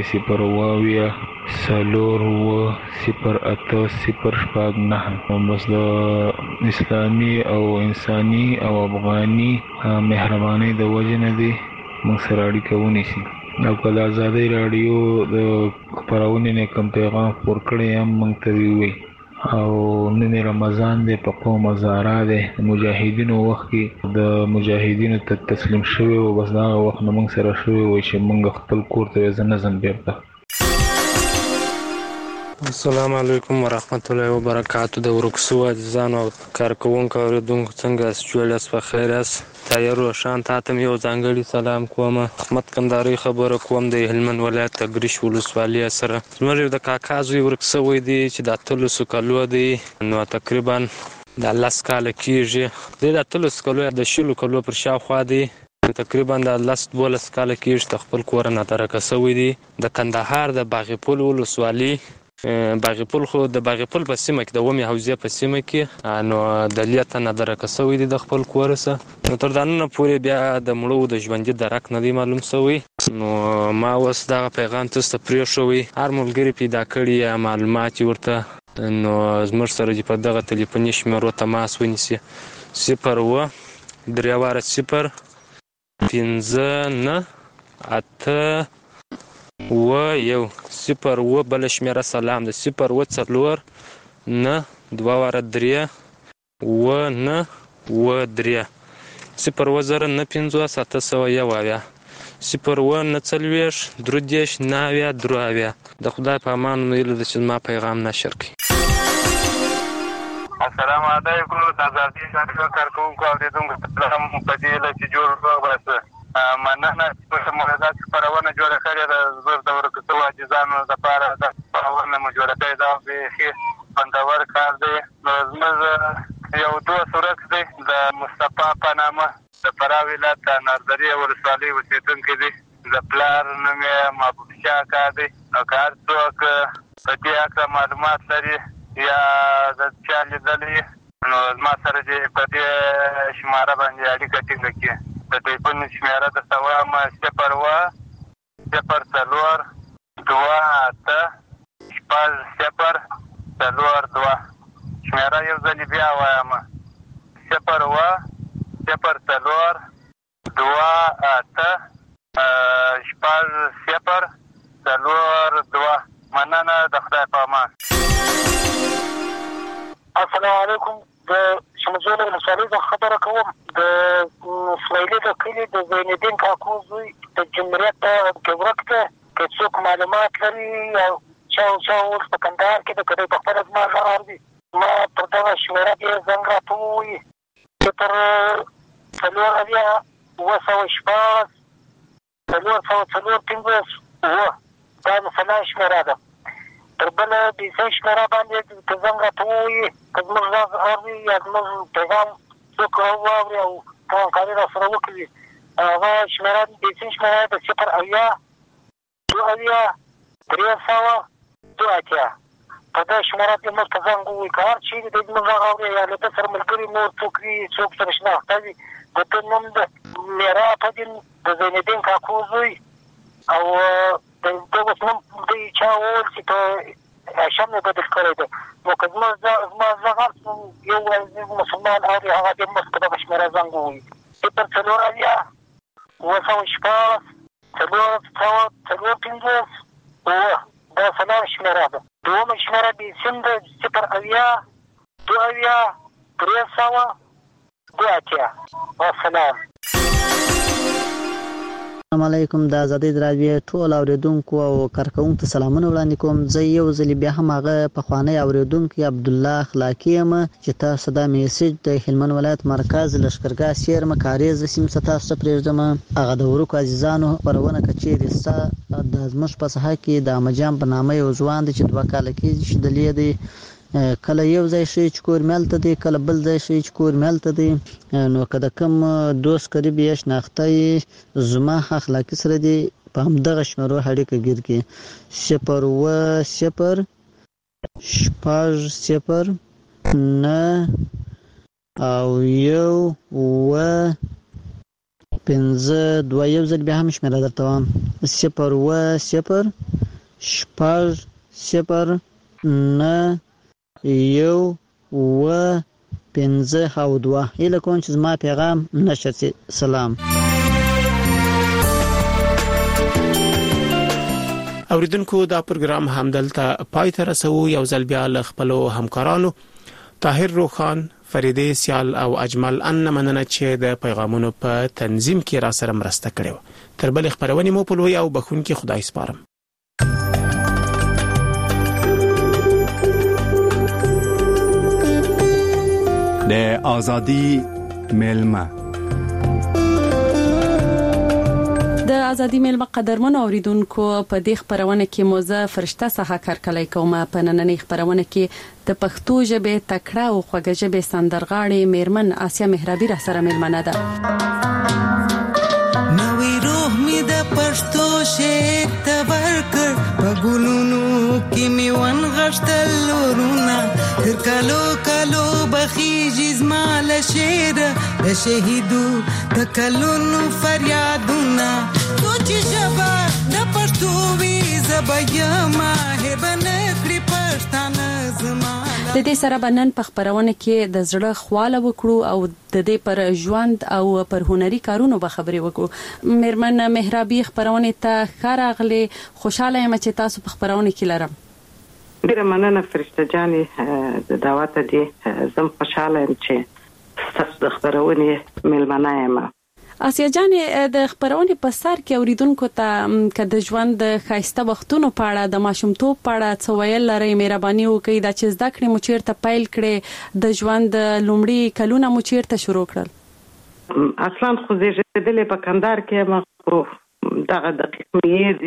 0 بس د اسلامي او انساني او افغاني مهرباني د وجه نه دي موږ سره اړیکه ونیسئ او کله ازادي رادیو د خبرونه نه کوم پیغام خپور کړی هم موږ ته وی او نن رمضان دی په قوم زارا دی مجاهدینو وخت کې د مجاهدینو ته تسلیم شوی او بس دا وخت موږ سره شوی و چې موږ خپل کور ته ځنځم بیرته السلام علیکم ورحمت الله وبرکاتہ د ورکسو ځانو کارکونکو اوریدونکو څنګه جوړاس په خیر است تایرو شان تاتم یو ځانګړي سلام کوم احمد کنداري خبره کوم د هلمند ولایت تګریش ولسوالۍ سره زموږ د کاکازوی ورکسو دی چې د تلسو کلو دی نو تقریبا د لاس کال کېږي د تلسو کلو د شلو کلو پر شاوخوا دی تقریبا د لاس 12 کال کېږي خپل کور نه ترکسوي دی د کندهار د باغپول ولسوالۍ باغپول خو د باغپول په سیمه کې د ومه حوزه په سیمه کې نو د لیته نه درکسوي دي د خپل کورسه نو تر دانه پورې بیا د مړو د ژوندۍ درک نه دی معلوم شوی نو ما اوس دا پیغام تاسو ته پرې شوی هر ملګری پیدا کړی معلومات ورته نو زموږ سره په دغه ټلیفوني شمیرو تماس ونیسي 0 3 0 5 9 8 و یو 0 و بل شمیره سلام د 0 و 4 نه 2 3 و نه و 3 0 و 0 نه 5 701 0 و نه 40 درودیش ناویا درویا د خدای په امان ویل د چې ما پیغام نشر کی السلام علیکم د ازادي رادیو کارکونکو اوریدونکو سلام په دې لچې جوړ واسه مننه چې موږ خبرونه جوړه کړې ده زور د ورکوټو عاجزانو لپاره د خبرونه مو جوړه کړې ده به خوندور کار دی زموږ یو 2 صورت دی د مصطفی په نامه د فراه ولایت د نردري ولسوالۍ اوسېدونکی دی د پلار نوم یې محبوب شاه کار دی او کار څوک په دې اړه معلومات لري یا د چا لیدلي نو زما سره دې په دې شماره باندې اړیکه ټینګه کړي د ټلیفون شمیره د سوام 0 و 0 4 2 8 0 4 2 شمیره یو ځل بیا وایم 0 و 0 4 2 8 0 4 2 مننه د خدای په امان السلام علیکم د شمزول ولسوالۍ څخه خبره کوم د اسماعیلي د کلي د زین الدین کاکو زوی د جمهوریت کې ورکته که څوک معلومات لري او چا اوس په کندهار کې د کډۍ په خپله زما غږ اوري ما پر دغه شمیره کې زنګ راته ووایي چې تر 4 دا مثلا شمیره ده تر بله بیسۍ شمیره باندې که زنګ راته ووایي که زموږ غږ اوري یا زموږ پیغام څوک واوري او همکاري راسره وکړي هغه شمیره بیسۍ شمیره د 0 اویا 2 اویا 3 سوه 2 اتیا په دا شماره کې موږ ته زنګ ووایي که هر چیرې د موږ غږ اوري یا له ده سره ملګري نور څوک وي څوک سره شناخته وي د ده نوم د میرا فدین د زینالدین کاکو زوی او د ده اوس نوم دوی چا وویل چې په هاشم یې بدل کړی دی نو که زما زغ هر څه یو عزیز مسلمان اوري هغه دې موږ په دغه شمېره زنګ ووایي 0 9 څلور 50 دا څلور شمېره ده دومه شمېره د سیم ده 0 2 3 2 والسلام. السلام علیکم. د آزادۍ رادیو ټول اوریدونکو او کارکونکو ته سلامونه وړاندې کوم. زه یو ځل بیا هم هغه پخوانی اوریدونکو عبدالله اخلاقی یم چې تاسو دا میسج د هلمند ولایت مرکز لشکرګاه سیر مکاریز سیم تاسو ته پرېږدم. هغه د ورکو عزیزانو خبرونه کچېرې ستا د زموږ په ساحه کې د امجان په نامه یو ځوان دی چې 2 کاله کېږي چې دلې دی کله یو ځای شي چې کور ملته دی کله بل ځای شي چې کور ملته دی نو که د کوم دوست قریب یې شناخته زما اخلاقی سره دی په همدغه شمېرو اړیکه ګیر کړي 0 0 9 او 1 5 2 یو ځل بیا هم شمېره درته وایم 0 0 9 1 5 او 2 هیله کوم چې زما پیغام نشر شي. سلام. اوریدونکو دا پروګرام همدلته پای ته رسو. یو ځل بیا له خپلو همکارانو طاهر روخان، فریده سیال او اجمل ان مننه چې د پیغامونو په تنظیم کې را سره مرسته کړې. تر بل خبرونه مو په لوی او بخونکي خدای سپارم. د ازادي میلمه د ازادي میلمه قدرمن اوریدونکو په دې خبرونه کې موزه فرشته څخه کارکلای کومه په نننۍ خبرونه کې د پښتو ژبې تکړه او خوږه ژبې سندرغاړي میرمن آسیا مهرابي را سره میلمنه ده. نوې روح می د پښتو شعر تبرکر په ګلونو کې می ون غشتل ورونه تر کالو بخیجی زمال شعر د شهیدو تکلونو فریادونه سوچ ژبه د پښتو وی زبیما هبن کړی پښتانه زما. د دې سره بنن په خبرونه کې د زړه خواله وکړو او د دې پر ژوند او پر هنري کارونو به خبرې وکړو. میرمن مهرابي خبرونه ته خراغله خوشاله یم چې تاسو په خبرونه کې لرم. ډیره مننه فرشته جانې د دعوت دې زم خوشاله یم چې تاسو د خبرونه میلمنه یم. آسیا جانې د خبرونه په سر کې اوریدونکو ته که د ژوند د خاصه وختونو په اړه د ماشومتوب په اړه څه ویل لري مهرباني وکړئ دا چې زده کړې مو چیرته پیل کړې د ژوند لومړی کلونه مو چیرته شروع کړل؟ اصلا خو زیږیدلې په کندهار کې ما دغه دقیق مې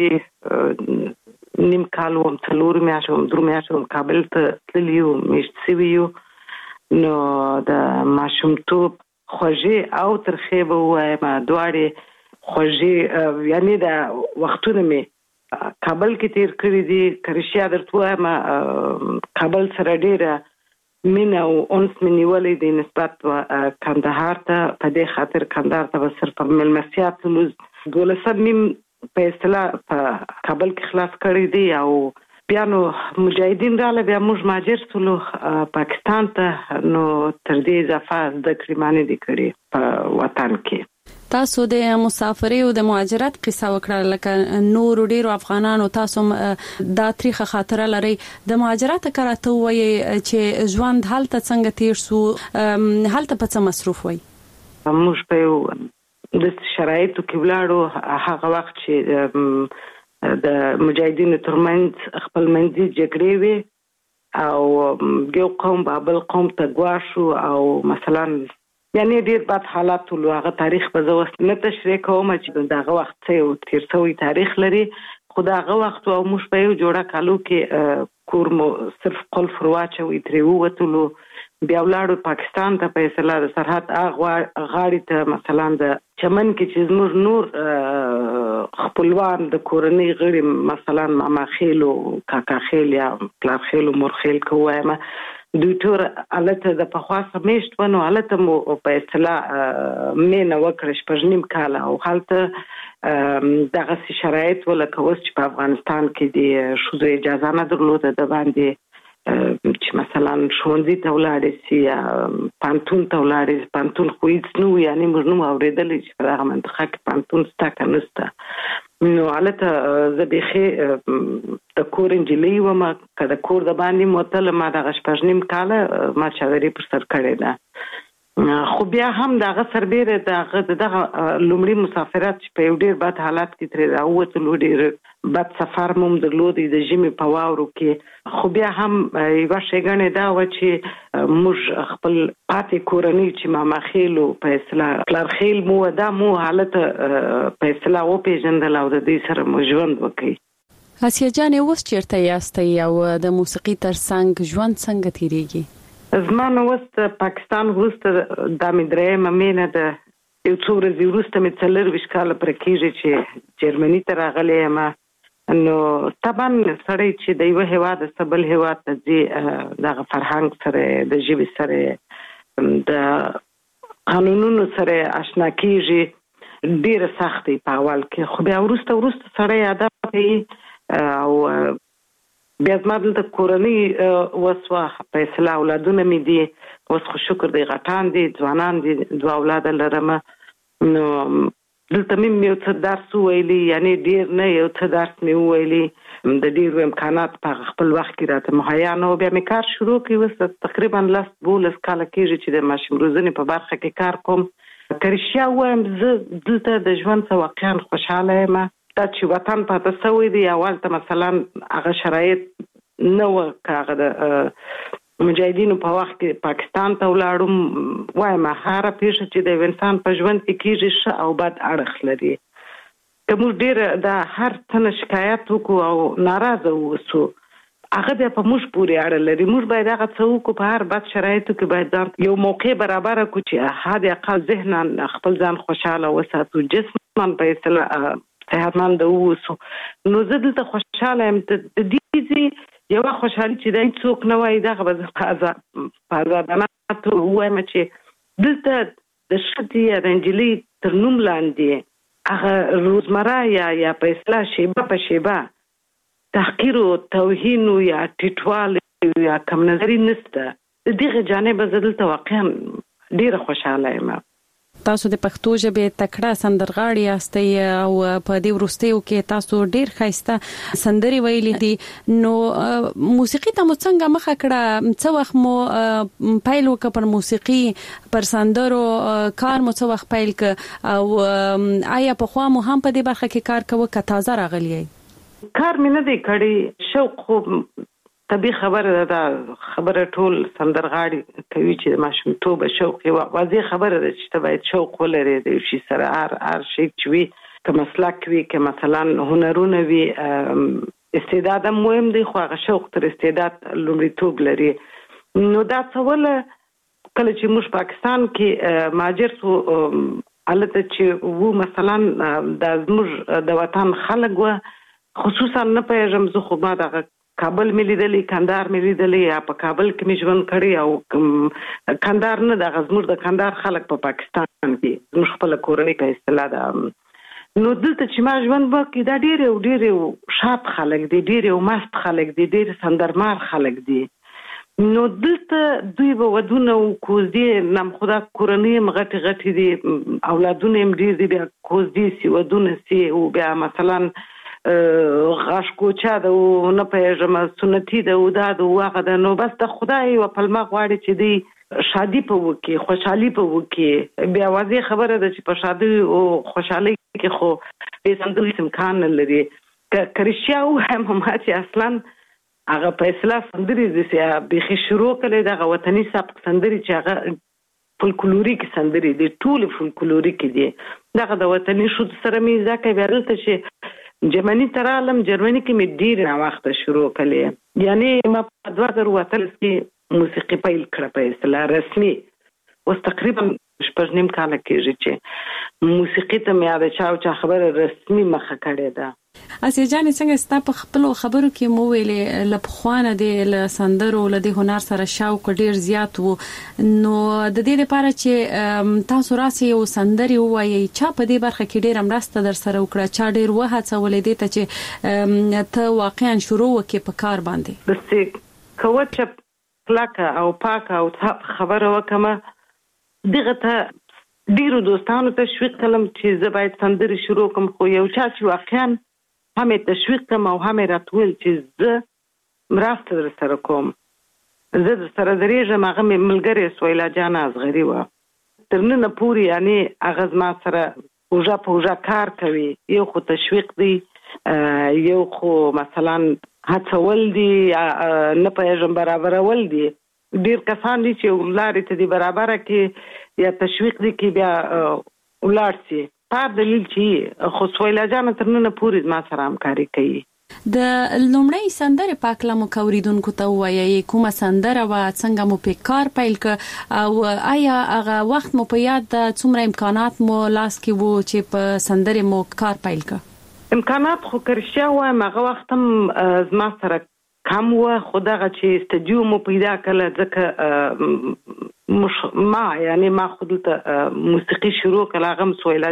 دي نیم کال وم 4 میاشتې کابل ته تللی وم میشت سوي یو نو د ماشومتوب خوږې او ترخې به ووایم دواړې خوږې یعنی د وختونه مې کابل کې تیر کړي دي. که رښتیا درته ووایم کابل سره ډېره مینه او انس مې نیولی دی نسبت کندهار ته. په دې خاطر کندهار ته به صرف میلمستیا تلو 12 نیم په اصطلاح په کابل کې خلاص کړي دي او بیا نو مجاهدین رااله بیا موږ مهاجر شولو پاکستان ته نو تر دې اضافه زده کړې معنی دي کړي په وطن کې. تاسو د مسافرۍ او د مهاجرت قصه وکړه لکه نور ډیرو افغانانو تاسو دا تاریخ خاطره لري د مهاجرت کراته وایي چې ژوند حالت څنګه تیر سو حالت په څه مصروف وای؟ موږ په د شرایطو کې ولاړو هغه وخت چې د مجاهدینو ترمنځ خپل منځي جګړې وي او یو قوم بل قوم ته ګواښو او مثلا یعنی ډیر بد حالات ول هغه تاریخ په زوس نه تشریح کوم چې دغه وخت څه تیر سوی تاریخ لري خو دغه وخت او موږ په یو جوړه کالو کې کور مو صرف قلف رواچوي ترې ووتلو بیا ولاړو پاکستان ته په اصطلاح د سرحد غاړې ته مثلا د چمن کې چې زموږ نور خپلوان د کورنۍ غړي مثلا ماما خیل او کاکا خیل یا پلار خیل او مور خیل کوه دوی ټول الته د پخوا سمیشت ونه الته مو په اصطلاح مینه وکړه شپږ کال او حالته دغه شرایط ولکه اوس چې په افغانستان کې د شوزو اجازه نه درلوده د باندې چې مثلا ښوونځي ته ولاړې سي یا پانتون ته ولاړې پانتون خو هیڅ نه وي یعنې موږ نه اورېدلی چې په دغه منطقه کې پانتون شته که نشته نو هلته زه بیخي د کور نجلۍ ومه که د کور د باندې موتله ما دغه 6.5 کاله ما چادري پر سر کړې ده خو بیا هم دغه سربیره دغه لومړي مسافرت چې په یو ډېر بد حالات کې ترې راووتلو ډېر بد سفر مو درلودی د ژمي په واورو کې خو بیا هم یوه ښېګڼې دا وه چې موږ خپل پاتې کورنۍ چې ماما خیل په اصطلاح پلار خیل مو دا مو حالت په اصطلاح وپېژندل او د دوی سره مو ژوند وکړي. اسیا جانې اوس چېرته یاستئ او د موسیقي تر څنګ ژوند څنګه تېرېږي؟ زما نو اوس پاکستان وروسته دا مې درېیمه مینه ده یو څو ورځې وروسته مې 24 کاله پوره کېږي چې جرمني ته راغلی یم نو طبعا سړی چې د یوه هېواد بل هېواد ته ځي دغه فرهنګ سره د ژبې سره د قانونونو سره آشنا کېږي ډېره سخت دی په اول کې خو بیا وروسته سړی عادت کوي او بیا زما دلته کورنۍ وسوه په اصطلاح اولادونه مې دي اوس خو شکر دی غټان دي ځوانان دي 2 اولاده لرم نو دلته مې یو څه درس وویلي یعنې ډېر نه یو څه درس مې وویلي د ډېرو امکانات په خپل وخت کې راته مهیا نه و بیا مې کار شروع کړی اوس تقریبا 10-12 کاله کېږي چې د ماشوم روزنې په برخه کې کار کوم که رښتیا ووایم زه دلته د ژوند څخه واقعا خوشحاله یم دا چې وطن پاته سوی دی اول ته مثلا هغه شرایط نه وه که هغه د مجاهدینو په وخت کې پاکستان ته ولاړم وایم هره پیښه چې د انسان په ژوند کې کېږي ښه او بد اړخ لري که موږ ډېره د هر څه نه شکایت وکړو او ناراضه واوسو هغه بیا په موږ پورې اړه لري موږ باید هغه څه وکړو په هر بد شرایطو کې باید ځان یو موقع برابره کړو چې حد اقل ذهنا خپل ځان خوشحاله وساتو جسما په اصطلاح صحتمند اوسو نو زه دلته خوشحاله یم د دې یوه خوشحالي چې دا څوک نه وایي دغه به زه په ازادانه توګه ووایم چې دلته د ښځې یا د نجلۍ تر نوم لاندې هغه روزمره یا په اصطلاح شیبه په شیبه تحقیر او توهین یا ټیټوالی یا کم نظري نشته د دغه جانبه زه دلته واقعا ډېره خوشحاله یم. تاسو د پښتو ژبې تکړه سندرغاړي یاستئ او په دې وروستیو کې تاسو ډېر ښایسته سندرې ویلي دي نو موسیقي ته مو څنګه مخه کړه څه وخت مو پیل وکړ پر موسیقي پر سندرو کار مو څه وخت پیل کړ او آیا پخوا مو هم په دې برخه کې کار کوه که تازه راغلی یې؟ کار مې نه دی کړی شوق خو طبیعي خبره ده دا خبره ټول سندرغاړي کوي چې د ماشومتوبه شوق یې واضح خبره ده چې ته باید شوق ولرې د یو شي سره هر شی چې وي که مسلک وي که مثلا هنرونه وي استعداد هم مهم دی خو هغه شوق تر استعداد لومړیتوب لري نو دا څه وله کله چې موږ پاکستان کې مهاجر سو هلته چې وو مثلا دا زموږ د وطن خلک وه خصوصا نه پوهېږم زه خو ما دغه کابل مې لیدلی کندهار مې لیدلی یا په کابل کې مې ژوند کړی او کندهار نه دغه زموږ د کندهار خلک په پاکستان کې زموږ خپله کورنۍ په اصطلاح ده نو دلته چې ما ژوند وکړي دا ډېر شاد خلک دي ډېر مست خلک دي ډېر سندرمار خلک دي نو دلته دوی به ودونه او کوزدې نم خدا کورنۍ هم غټې دي اولادونه هم ډېر دي بیا کوزدې سي ودونه سي او بیا مثلا غاشکوچا ده او نه پوهېږم سنتي ده او دا ده او هغه ده نو بس د خدای یوه پلمه غواړي چې دوی شادي په وکړي خوشحالي په وکړي بیا واضح خبره ده چې په شادي او خوشحالۍ کې خو بې سندرو هېڅ امکان نه لري که رښتیا ووایم ما چې اصلا هغه په اصطلاح سندرې داسې بیخي شروع کړی دغه وطني سبک سندرې چې هغه فولکلوریک سندرې دي ټولې فولکلوریکې دي دغه د وطني ښځو سره مې زده کړی بیا دلته چې جرمني ته راغلم جرمني کې مې ډېرې ناوخته شروع کړې یعنې ما په 2018 کې موسیقي پیل کړه په اصطلاح رسمي اوس تقریبا شپږ نیم کال کېږي چې موسیقي ته مې د چا خبره رسمي مخه کړې ده. اسیا جان څنګه ستا په خپل خبرو کې مو ویلې لپخوانه د سندرو له هنر سره شوق ډیر زیات وو نو د دې لپاره چې تاسو راسي او سندري وایي چا په دې برخه کې ډیر مرسته در سره وکړه چا ډیر وهڅولې دي ته چې ته واقعا شروع وکې په کار باندې بس کوچ کلاکه او پاکه او خبره وکمه دغه ته ډیرو دوستانو تشویق کړم چې زه باید سندري شروع کوم خو یو چا چې واقعا هم تشویق کوم او هم راتول چې زه مرسته در سره کوم زه در سره درېږم هغه مې ملګرې سویلا جان اصغري وه تر ننه پورې یعنی هغه زما سره اوژه کار کوي یو خو تشویق دی یو خو مثلا هڅول دي نه پوهېږم برابرول دي ډیر کسان دي چې لارې ته دي برابره کې یا تشویق دي کې بیا ولاړ شي په دلیل چې خو سویلا جان تر ننه پورې ما سره همکاري کوي. د لومړی سندره په کلمو کوریدونکو ته وایي کومه سندره و څنګه مو په کار پیل ک او آیا هغه وخت مو په یاد څومره امکانات مو لاس کې وو چې په سندره مو کار پیل ک؟ امکانات خو کرشیا و هغه وخت هم زما سره کم و خو دغه چې استودیو مو پیدا کړل ځکه ما یعنی ما خود ته موسیقي شروع کړل هغه سویلا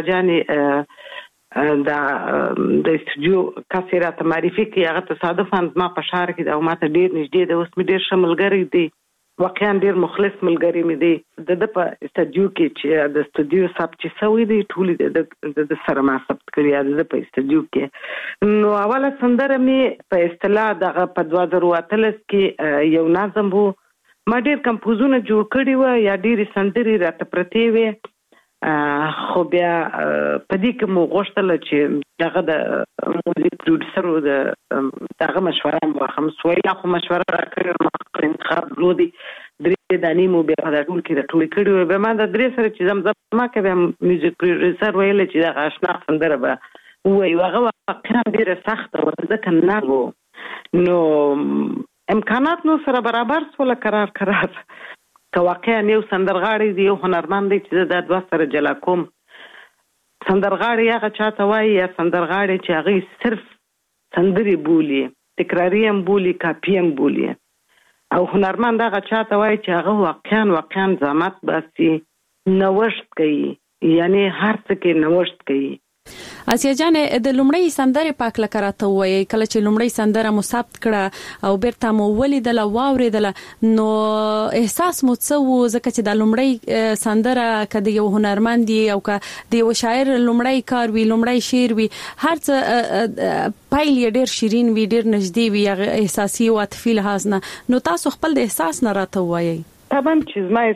جانې د استودیو کثیرات معرفي کې هغه تصادفاً ما په شهر کې دا ماته ډیر نږدې د اوس مې ډیر شملګری دی واقعا ډیر مخلص ملګری مې دی د په استودیو کې چې د استودیو ثبت شوی دی ټول د سره ما ثبت کړی د په استودیو کې نو اوله سندره مې په اصطلاح دغه په 2013 کې یو نظم وو ما ډیر کمپوزونه جوړ کړی و یا ډیر سندري راته پرتې وې خو بیا په دې کې مو غوښتل چې دغه د موزیک پروډوسر دغه مشوره مو هم سویلا خو مشوره راکړې نو انتخاب لودي درې دانی مو بیا په ټول کې د ټول کړي و به ما د درې سره چې زمزمه کوي میوزیک پروډوسر ویل چې دغه آشنا سندره به وایي هغه واقعا ډیره سخته و ځکه نه وو نو امکانات نو سره برابر سول قرار که واقعا یو سندرغاړی دی یو هنرمند دی چې د دوه سره جلا کوم سندرغاړی هغه چاته وایي یا سندرغاړی چې هغه صرف سندري بولي تکراري هم بولي کاپي هم بولي او هنرمند هغه چاته وایي چې هغه واقعا زحمت باسي نوښت کوي یعنی هر څه کې نوښت کوي. اسیا جان د لومړی سندره پاک لکراته وایي کله چې لومړی سندره مو ثبت کړه او بیرته مو ولیدله واوریدله نو احساس مو څه وو ځکه چې د لومړی سندره کده یو هنرمند دی او که د یو شاعر لومړی کار وی لومړی شعر وی هر څه پایل ډیر شیرین وی ډیر نږدې وی احساسي او عاطفي لحاظ نه نو تاسو خپل د احساس نه راته وایي. طبعا چې ما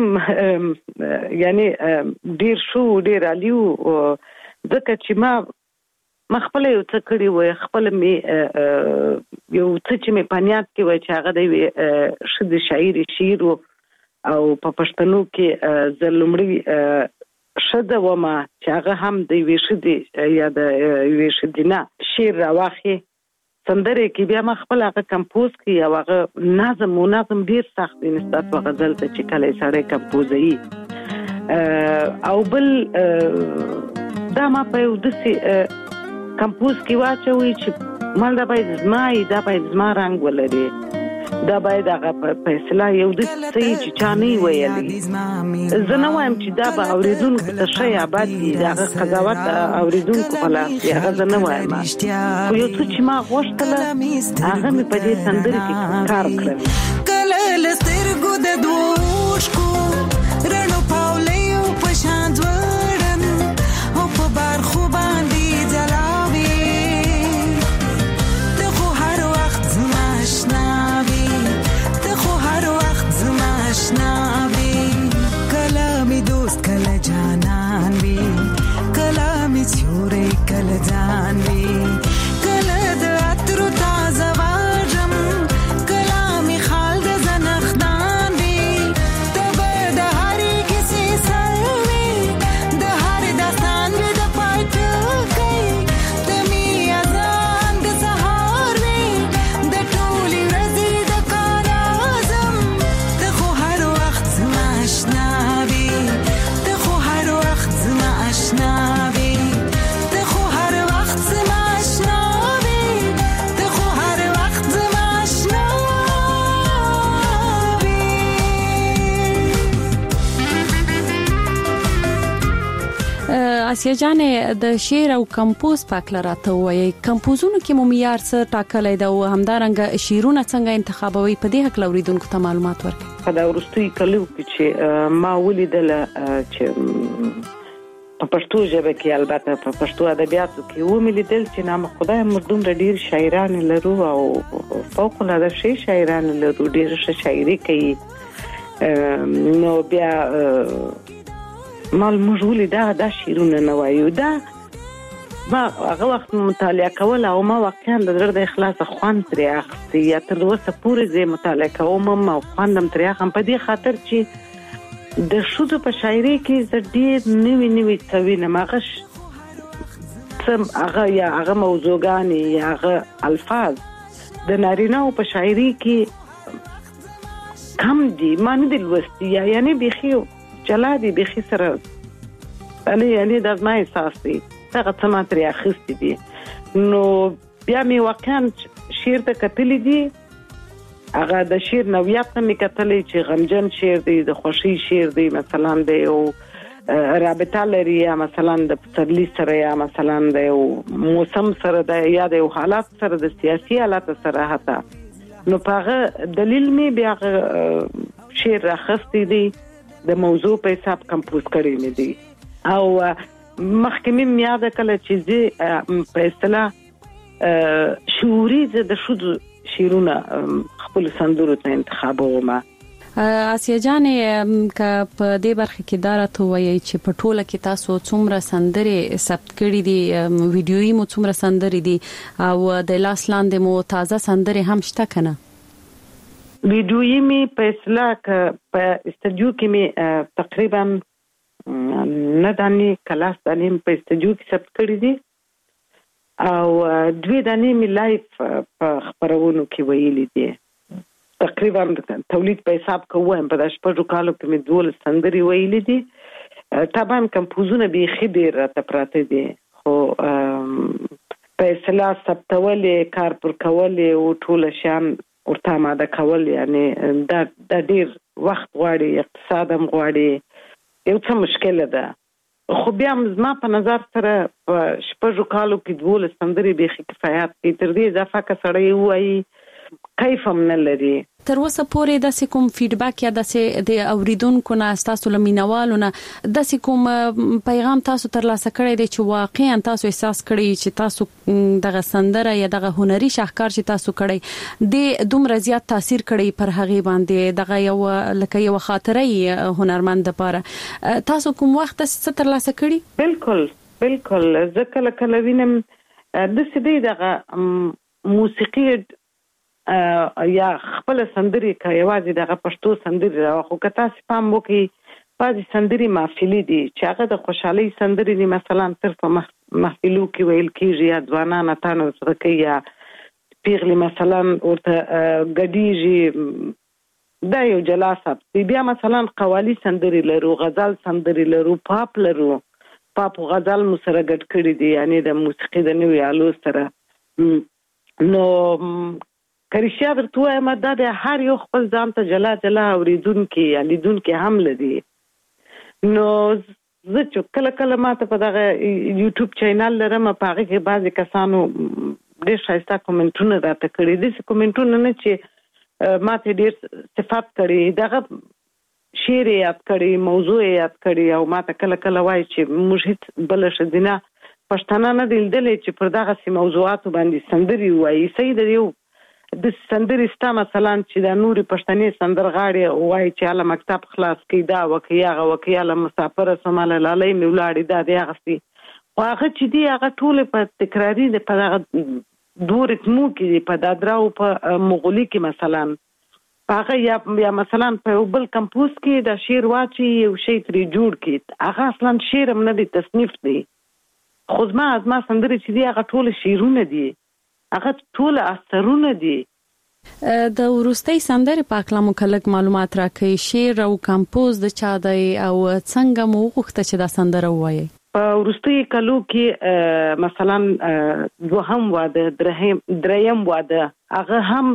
احساسم یعنی ډیر شو ډیر علیو ځکه چې ما خپل یو څه کړی وای خپل می یو څه چې می پنیات کې وای چې هغه د شد شاعر شعر او په پښتنو کې زلمړي شد و ما چې هغه هم د ویشدي یا د ویشدینه شعر راوخي سندره کې بیا ما خپل هغه کمپوز کی او هغه نظم ډیر سخت دی نسبت په غزل ته چې کله سړی کمپوزي او بل دا ما په یو داسې کمپوز کې واچوي چې مال دا باید زما رنګ ولري دا باید هغه په اصطلاح یو داسې چې چا نه ویلي زه نه وایم چې دا به اورېدونکو ته ښه اباد دي د هغه قضاوت اورېدونکو په لاس دی هغه زه نه وایم خو یو څه چې ما غوښتله هغه مې په دې سندرې کې کار کړل. کله له سترګو د دوو اوښکو رڼو پاولیو په شان ځوړم او په برخو باندې ځلاوي ته خو هر وخت زما اشنا وي ته خو هر وخت زما اشنا وي کله می دوست کله جانان وي کله می سیوری کله ځان وي کله د عطرو تازه واژم کله می خال د زنخدان وي ته به د هرې اسیا جان د شعر او کمپوز پاک لراته وایي کمپوزونو کې مو معیار څه ټاکلای دا او همدارنګه شعرونه څنګه انتخابوي په دې حق لوریدونکو ته معلومات ورکړي. دا ورستوي کلو چې ما ولیدل چې په پښتو ژبه کې البته په پښتو ادبیاتو کې وملیدل چې نام خدای مردوم ډیر شاعران لرو او فوق العاده شاعران لرو ډیر شاعري کوي. نو بیا مال مجهول دا شعرونه نه وایو دا ما هغه وخت مطالعه کول او ما واقعا د اخلاص خوان ترې اخستې یا تر اوسه پورې زه مطالعه کوم او خواندم ترې اخم په دې خاطر چې د شودو په شاعري کې ز ډېر نوې څوي نه ماغش سم هغه موضوعګان یا هغه الفاظ د نارینه په شاعري کې کم دي معنی د لوستي یعنی بيخي چلا دي بيخي سره یعنی د ما احساس دي هغه څه ما ترې اخستې دي. نو بیا مې واقعا شعر ته کتلې دي هغه د شعر نوعیت مې کتلې چې غمجن شعر دی د خوشي شعر دی مثلا د یو رابطه لري یا مثلا د پسرلی سره یا مثلا د یو موسم سره د یا د یو حالات سره د سیاسي حالات سره حتی نو په دلیل مې بیا شعر راخستې دي د موضوع په حساب کمپوز کړی مې دي او مخکې مې یاد کړل چې په اصطلاح شعوري د شود شیرونه خپل سندرو ته انتخابوم. اسیا جان ک په دې برخه کې دارته وایي چې په ټوله کې تاسو څومره سندرې ثبت کړې دي ویډیويي مو څومره سندرې دي او د لاس لاندې مو تازه سندرې هم شته کنه؟ ویډیويي می په اصطلاح په استودیو کې می تقریبا نه دانی کلاس دانی په استودیو کې ثبت کړې دي او دوی دانی می لایف په خبرونو کې ویلي دي تقریبا تولید په حساب کوم په شپږو کالو کې می دول سندري ویلي دي طبعا کمپوزونه به خبر راته پراته دي خو په اصطلاح ثبتولې کار پر کولې او ټول شان ورته ماده کول یعنی دا ډیر وخت غواړي اقتصاد هم غواړي یو څه مشکله ده خو بیا زما په نظر سره په شپږو کالو کې دول سندري به کفایت کوي تر دې اضافه که سړی وایي کیف هم نه لري. تر اوسه پورې د کوم فیډبیک یا د اوریدونکو نه تاسو لمینوالو نه د کوم پیغام تاسو ترلاسه کړی دی چې واقعا تاسو احساس کړی چې تاسو دغه سندره یا دغه هنري شاهکار چې تاسو کړی د دومره زیات تاثیر کړی پر هغه باندې دغه یو لکه یو خاطره هنرمند لپاره تاسو کوم وخت څه ترلاسه کړی؟ بالکل ځکه کله وینم د سدي دغه موسیقي یا خپل سندري کوي یوازې دغه پښتو سندري راخو کته سپام وکي بعضی سندري محفلي دي چې هغه د خوشحالي سندري دي مثلا تر په محفلو کې ویل کیږي یا ځوانان تانو سره کوي یا پیغلي مثلا ورته ګډيږي دا یو جلسه بیا مثلا قوالی سندري لرو غزل سندري لرو پاپ لرو پاپ غزل مو سره ګډ کړی دي یعنی د موسیقي د نوې آلو سره نو کریشیا ورته ما دا د هر یو خپل ځان ته جلا اوریدونکو یا لیدونکو هم لدی نو زه چې کله ما ته په دغه یوټیوب چینل لرم په هغه کې بعضی کسانو ډېر ښایسته کومنټونه راته کړي دي کومنټونه نه چې ما ته ډېر صفات کړي دغه شعر یاد کړي موضوع یاد کړي او ما ته کله وایي چې موږ هیڅ بل شدینه پښتانه نه دلدلې چې پر دغه موضوعات باندې سندري وایي سید یو د سندري ستا مثلا چې د نوري پښتني سندرغاړي وایي چې اله مکتب خلاص کیدا وکیاله مسافر سماله لالای میولاړي دا دی غسي واغه چې دی هغه ټول په تکراری د په دور اتمو کې په دادراو په مغولي کې مثلا هغه یا مثلا په بل کمپوز کې د شعر واچي یو شی تری جوړ کې هغه اصلا شعر هم نه دی تصنیف دی خو ما سندري چې دی هغه ټول شعرونه دي هغه ټول اثرونه دي. د ورستۍ سندرې په اړه مو کلک معلومات راکړئ شعر او کمپوز د چا دی او څنګه مو وغوښته چې دا سندره ووایي؟ په ورستۍ کلو کې مثلا دوهم واده دریم واده هغه هم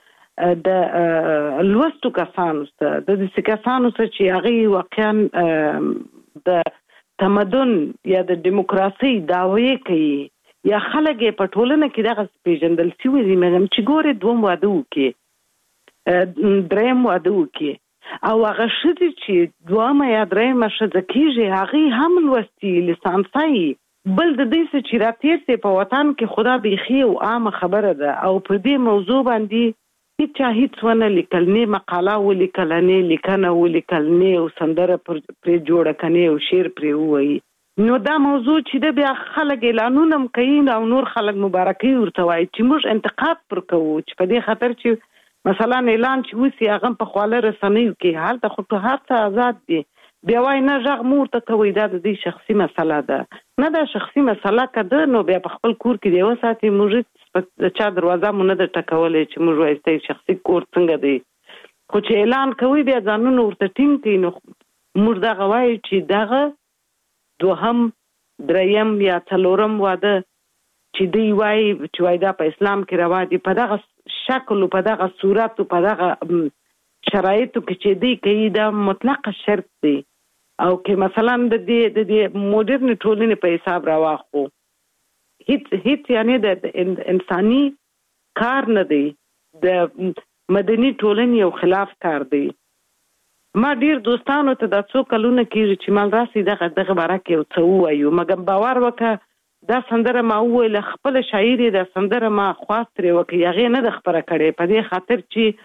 د لوستو کسانو ته د کسانو ته چې هغه واقعا د تمدن یا د دیموکراسي دعوی کوي یا خلک په ټولنه کې دغه پیژندل شوی دي مګم چې ګوره دوم واده وکي دریم واده وکي او هغه شته چې دوامه یا درېمه شته کیږي هغه هم لوستي لیسانسي بل د دې چې راتیر په وطن کې خدا بيخي او عام خبره ده او په دې موضوع باندې هیڅ ونه لیکل نه مقاله ولیکل نه لیکنه ولیکل نه او سندره پر جوړه کنه او شعر پر وایي نو دا موضوع چې د بیا خلک اعلانونه کوي او نور خلک مبارکي ورته وایي چې موږ انتقاد پر کوو چې په دې خاطر چې مثلا اعلان چې وسی هغه په خواله رسنیو کې حالت خو ته هڅه آزاد دي بیا وای نه ژغ مورته کوي دا د دې شخصي مسله ده نه دا شخصي مسله کده نو بیا په خپل کور کې دی وساتي موږ د چا دروازه مونږ نه ټکولې چې موږ وایي شخصي کور څنګه دی خو چې اعلان کوي بیا ځانونه ورته ټینګ کوي نو موږ دا غواړي چې دغه دوهم دریم یا څلورم واده چې دی وایي چې وای دا په اسلام کې روا دي په دغه شکل په دغه صورت په دغه شرایطو کې چې دی کوي دا مطلق شرط دی او کې مثلا د دې موډرن ټولنې په حساب راواخو هیڅ یعنی د انساني کار نه دی د مدني ټولنې یو خلاف کار دی ما ډیر دوستانو ته د څو کلونه کې چې مال راسي دغه باره کې یو څه وایو مګر باور وکړه دا سندره ما وویل خپل شاعر دا سندره ما خواست لري وکي هغه نه د خبره کړي په دې خاطر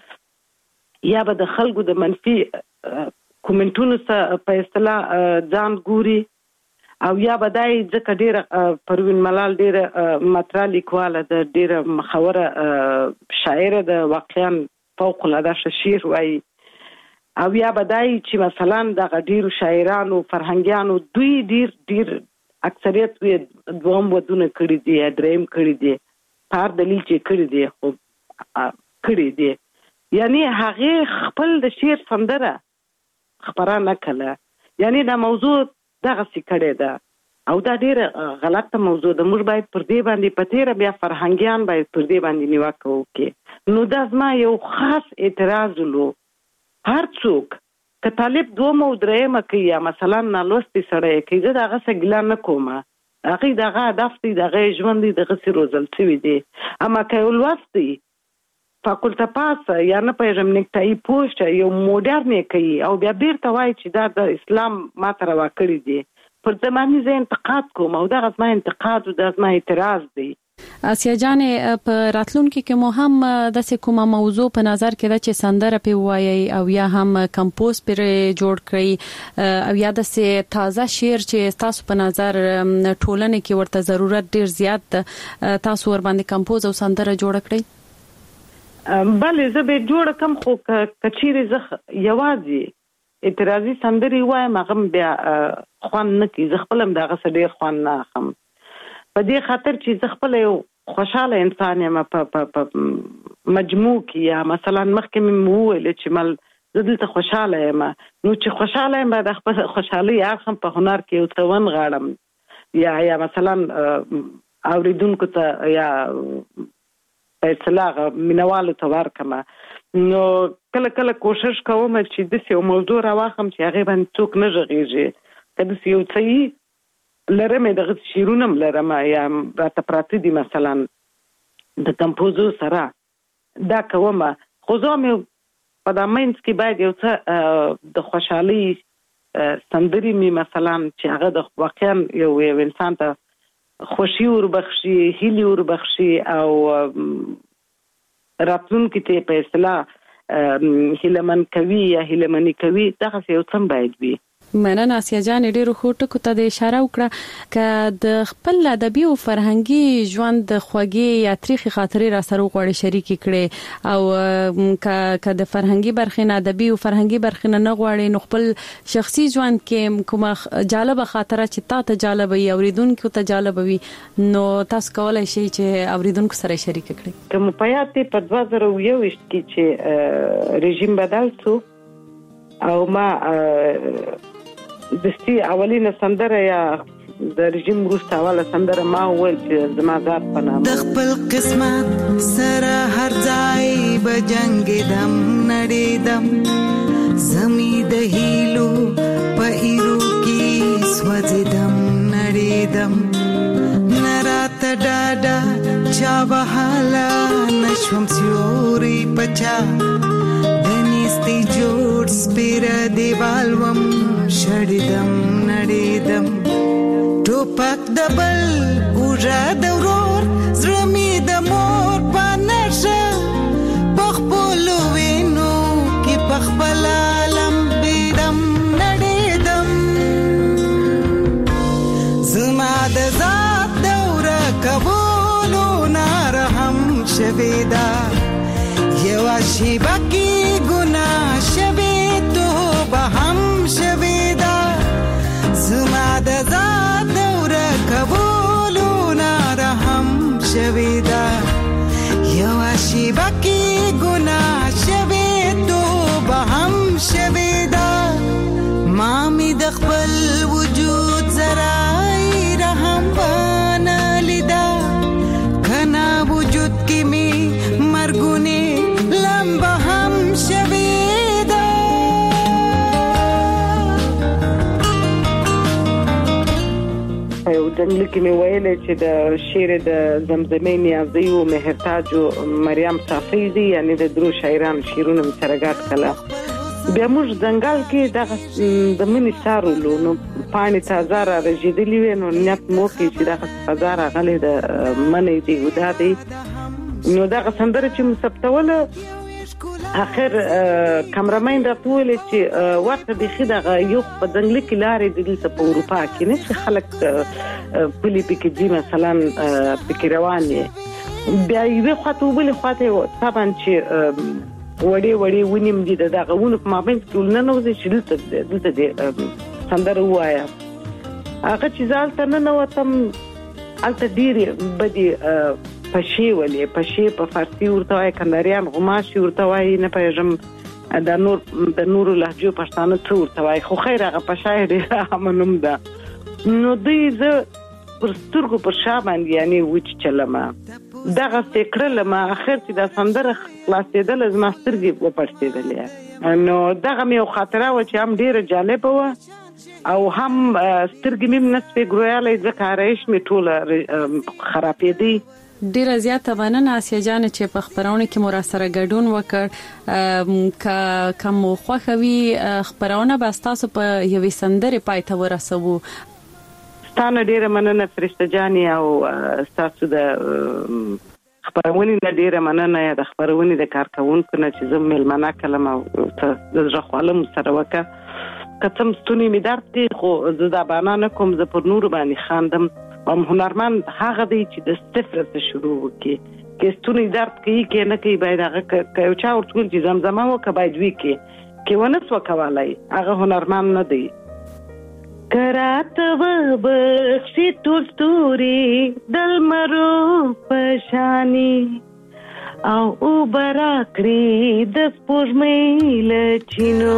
چې یا به د خلکو د منفي کومنټونو سره په اصطلاح ځان ګوري او یا به دای ځکه ډیره پروین ملال ډیره مطرح لیکواله د ډیره مخوره شاعر د واقعا فوق العاده شعر وایي او یا به دای چې مثلا د ډیرو شاعرانو فرهنګیانو دوی ډیر اکثریت وی دوم ودونه کړی دی دریم کړی دی هر دلیل چې کړی دی خو کړی دی یعنی هغه خپل د شعر سندره خبره کړه یعنی دا موضوع دغه څه کړی ده او دا ډیره غلطه موضوع ده موږ باید پر دې باندې پتیره بیا فرهنګیان باید پر دې باندې نیوکه وکړي نو دا زما یو خاص اعتراض لو هر څوک که طالب دوم او درېمه کوي یا مثلا نالوستي سړی کوي زه دغه څه ګیله نه کوم هغې دغه هدف دی دغه ژوند دی دغسې روزل شوي دی اما که یو لوستي فاکولته پاسه یا نه پوهېږم نیکټایي پوسټ یو موډرن یې کوي او بیا بیرته وایي چې دا د اسلام ماته روا کړي دي پر ده باندې زه انتقاد کوم او دغه زما انتقاد او دا زما اعتراض دی آسیا جانې په راتلونکي کې مو هم داسې کومه موضوع په نظر کې ده چې سندره پې ووایئ او یا هم کمپوز پرې جوړ کړئ او یا داسې تازه شعر چې تاسو په نظر ټولنې کې ورته ضرورت ډیر زیات ده تاسو ور باندې کمپوز او سندره جوړ کړئ بله زه به جوړ کم خو کچېرې زه یوازې اعتراضي سندرې وایم هغه بیا خوند نه کوي زه خپل هم دغسې ډېر خوند نه اخلم په دې خاطر چې زه خپل یو خوشاله انسان یم په مجموع کې یا مثلا مخکې مې وویل چې مل زه دلته خوشاله یم نو چې خوشاله یم د خپل خوشحالۍ اړخ په هنر کې یو څه ونغاړم یا مثلا اوریدونکو ته یا په اصطلاح مینوالو ته ورکړم نو کله کله کوشش کوم چې داسې یو موضوع راواخلم چې هغې باندې څوک نه غږېږي که داسې یو څه لرم دغه شیرونه لرم یا راته پراته دي مثلا د کمپوزو سره دا کوم خو زه مې په دا منځ کې باید یو څه د خوشحالۍ سندرې مې مثلا چې هغه د واقعا یو انسان ته خوشي وربخشي هیلې وربخشي او راتلونکي ته په اصطلاح هیلهمن کوي یا هیلهمني کوي دغسې یو څه باید وي مننه آسیا جان ډیرو ښو ټکو ته د اشاره وکړه که د خپل ادبي او فرهنګي ژوند د خوږې یا تریخي خاطرې را سره غواړي شریکې کړي او که د فرهنګي برخې نه ادبي او فرهنګي برخې نه غواړي نو خپل شخصي ژوند کې کومه جالبه خاطره چې تا ته جالبه وي اوریدونکو ته جالبه وي نو تاسو کولای شئ چې اوریدونکو سره شریک کړئ کوم په یاد دی په 2021 کې چې رژیم بدل شو او ما دستي اولینه سندره یا د رژیم وروسته اوله سندره ما وویل چې زما ذات په نامه د خپل قسمت سره هر ځای به جنګېدم نړېدم زمې د هیلو په ایرو کې سوځېدم شویدم نرات ډاډا چا بحالا نشوم سیوري پچا دنيستي جوړ سپیر دیوال وم شړیدم نړیدم ټوپک دبل ګوژا دورور زړمی د مور پانشه بخپلو وینو کې بخپل عالم بیدم نړیدم زما د ذات دوره کبولو نارهم شویدا یوا شیبا کی گناہ شوی تو بهم شویدا زما د ذات دوره کبولو نارهم شویدا یوا شیبا کی گناہ شوی تو بهم شویدا مامی د خپل وجود زرای رحم بانا لیدا کنا وجود کی می مرګونی لمبه هم شویدا یو جنګل کې مې ویلې چې د شعر د زمزمې نیازي او مهرتاج او مریم صافی دي یعنی د درو شاعران شعرونه سرګات کړه بیا موږ ځنګل کې د منی سارولو نو پانی تازه را رژیدلی و نو نیت مو کې چې د هزار غلې د منی دی ودادي نو دا سندره چې مثبتوله اخر کامرامین راټول چې وخت د خیدغه یو په ځنګل کې لارې د په اروپا کې نه چې خلک پلی پکې دي مثلا پکې روان دي بیا یو خاطر بل خاطر طبعا چې وړي ونیم دي دغه ونه په مابین کې نه نوځي چې دلته دي سندره وایا هغه چې ځالته نه وتم الته ډیره بدی پښې ولې پښې په فارسی ورته وای کندریان غماشي ورته وای نه پېژم د نور لهجو پښتانه څو ورته وای خو خیر هغه پښای دی همنوم ده نو دوی زه پر سترګو پر شابان یعنی وچ چلمه دغه فکر لمه اخر چې د سندره خلاصېدل زما سترګې وپړسېدلې نو دغه مې خاطره و چې هم ډیره جالب و او هم سترګې مې نسبه ګرویاله ځکه رئیس مې ټول خرابې دي ډیره زیاته مننه اسیا جان چې په خبرونه کې مور سره ګډون وکړ کوم خوخوي خبرونه به تاسو په یوې سندره پاتې ورسوو ستانه ډیره مننه فرشته جاني او تاسو د خبرونه ډیره مننه د خبرونه د کارکونکو نه چې زم ملمنه کلمه د ځخوالم سره وکړه کتم ستونی می درد دی خو زه دا بانانه کوم زه پر نور باندې خاندم ام هنرمند هغه دی چې د صفر څخه شروع وکړي کې ستونی درد کوي کې نه کوي باید هغه یو چا ورته چې زمزمه وکړي باید وی کې ونس وکولای هغه هنرمند نه دی کرات و بخشی ټولستوري دل مرو پشانی او برا کړی د سپوږمۍ لچینو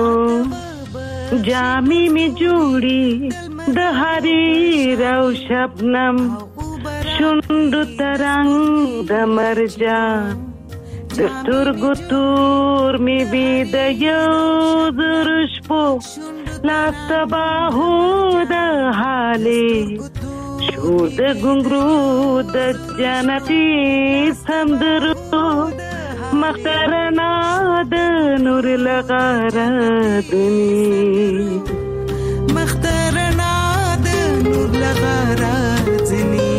جامی می جوړي د حریر او شبنم شوند ترنګ د مرجان د سترګو تور می بي د یو درشپو لا تباهو د حالي شو د ګنګرو د جنتي سندرو مخترنا د نور لغارادنی مخترنا د نور لغارادنی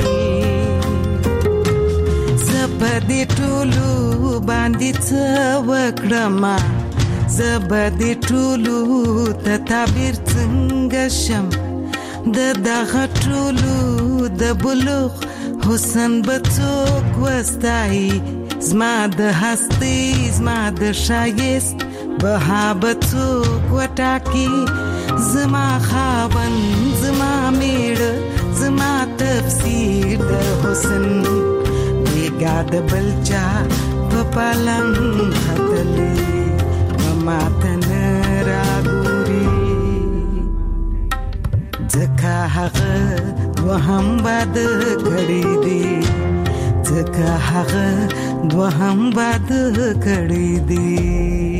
زبدي ټولو باندې څه وکړم زبدي ټولو ته تعبیر څنګه شم د دغه ټولو د بلوغ حسن بڅوک وستای زما د هستی زما د شایست بهابتو کوټاکی زما خاون زما میړه زما تفسیر د حسن بیګا د بلچا په پالنګ خدلې مما تن راګوري ځکه هغه وهم باد کړی دی ځکه هغه دوهم باد کړی دی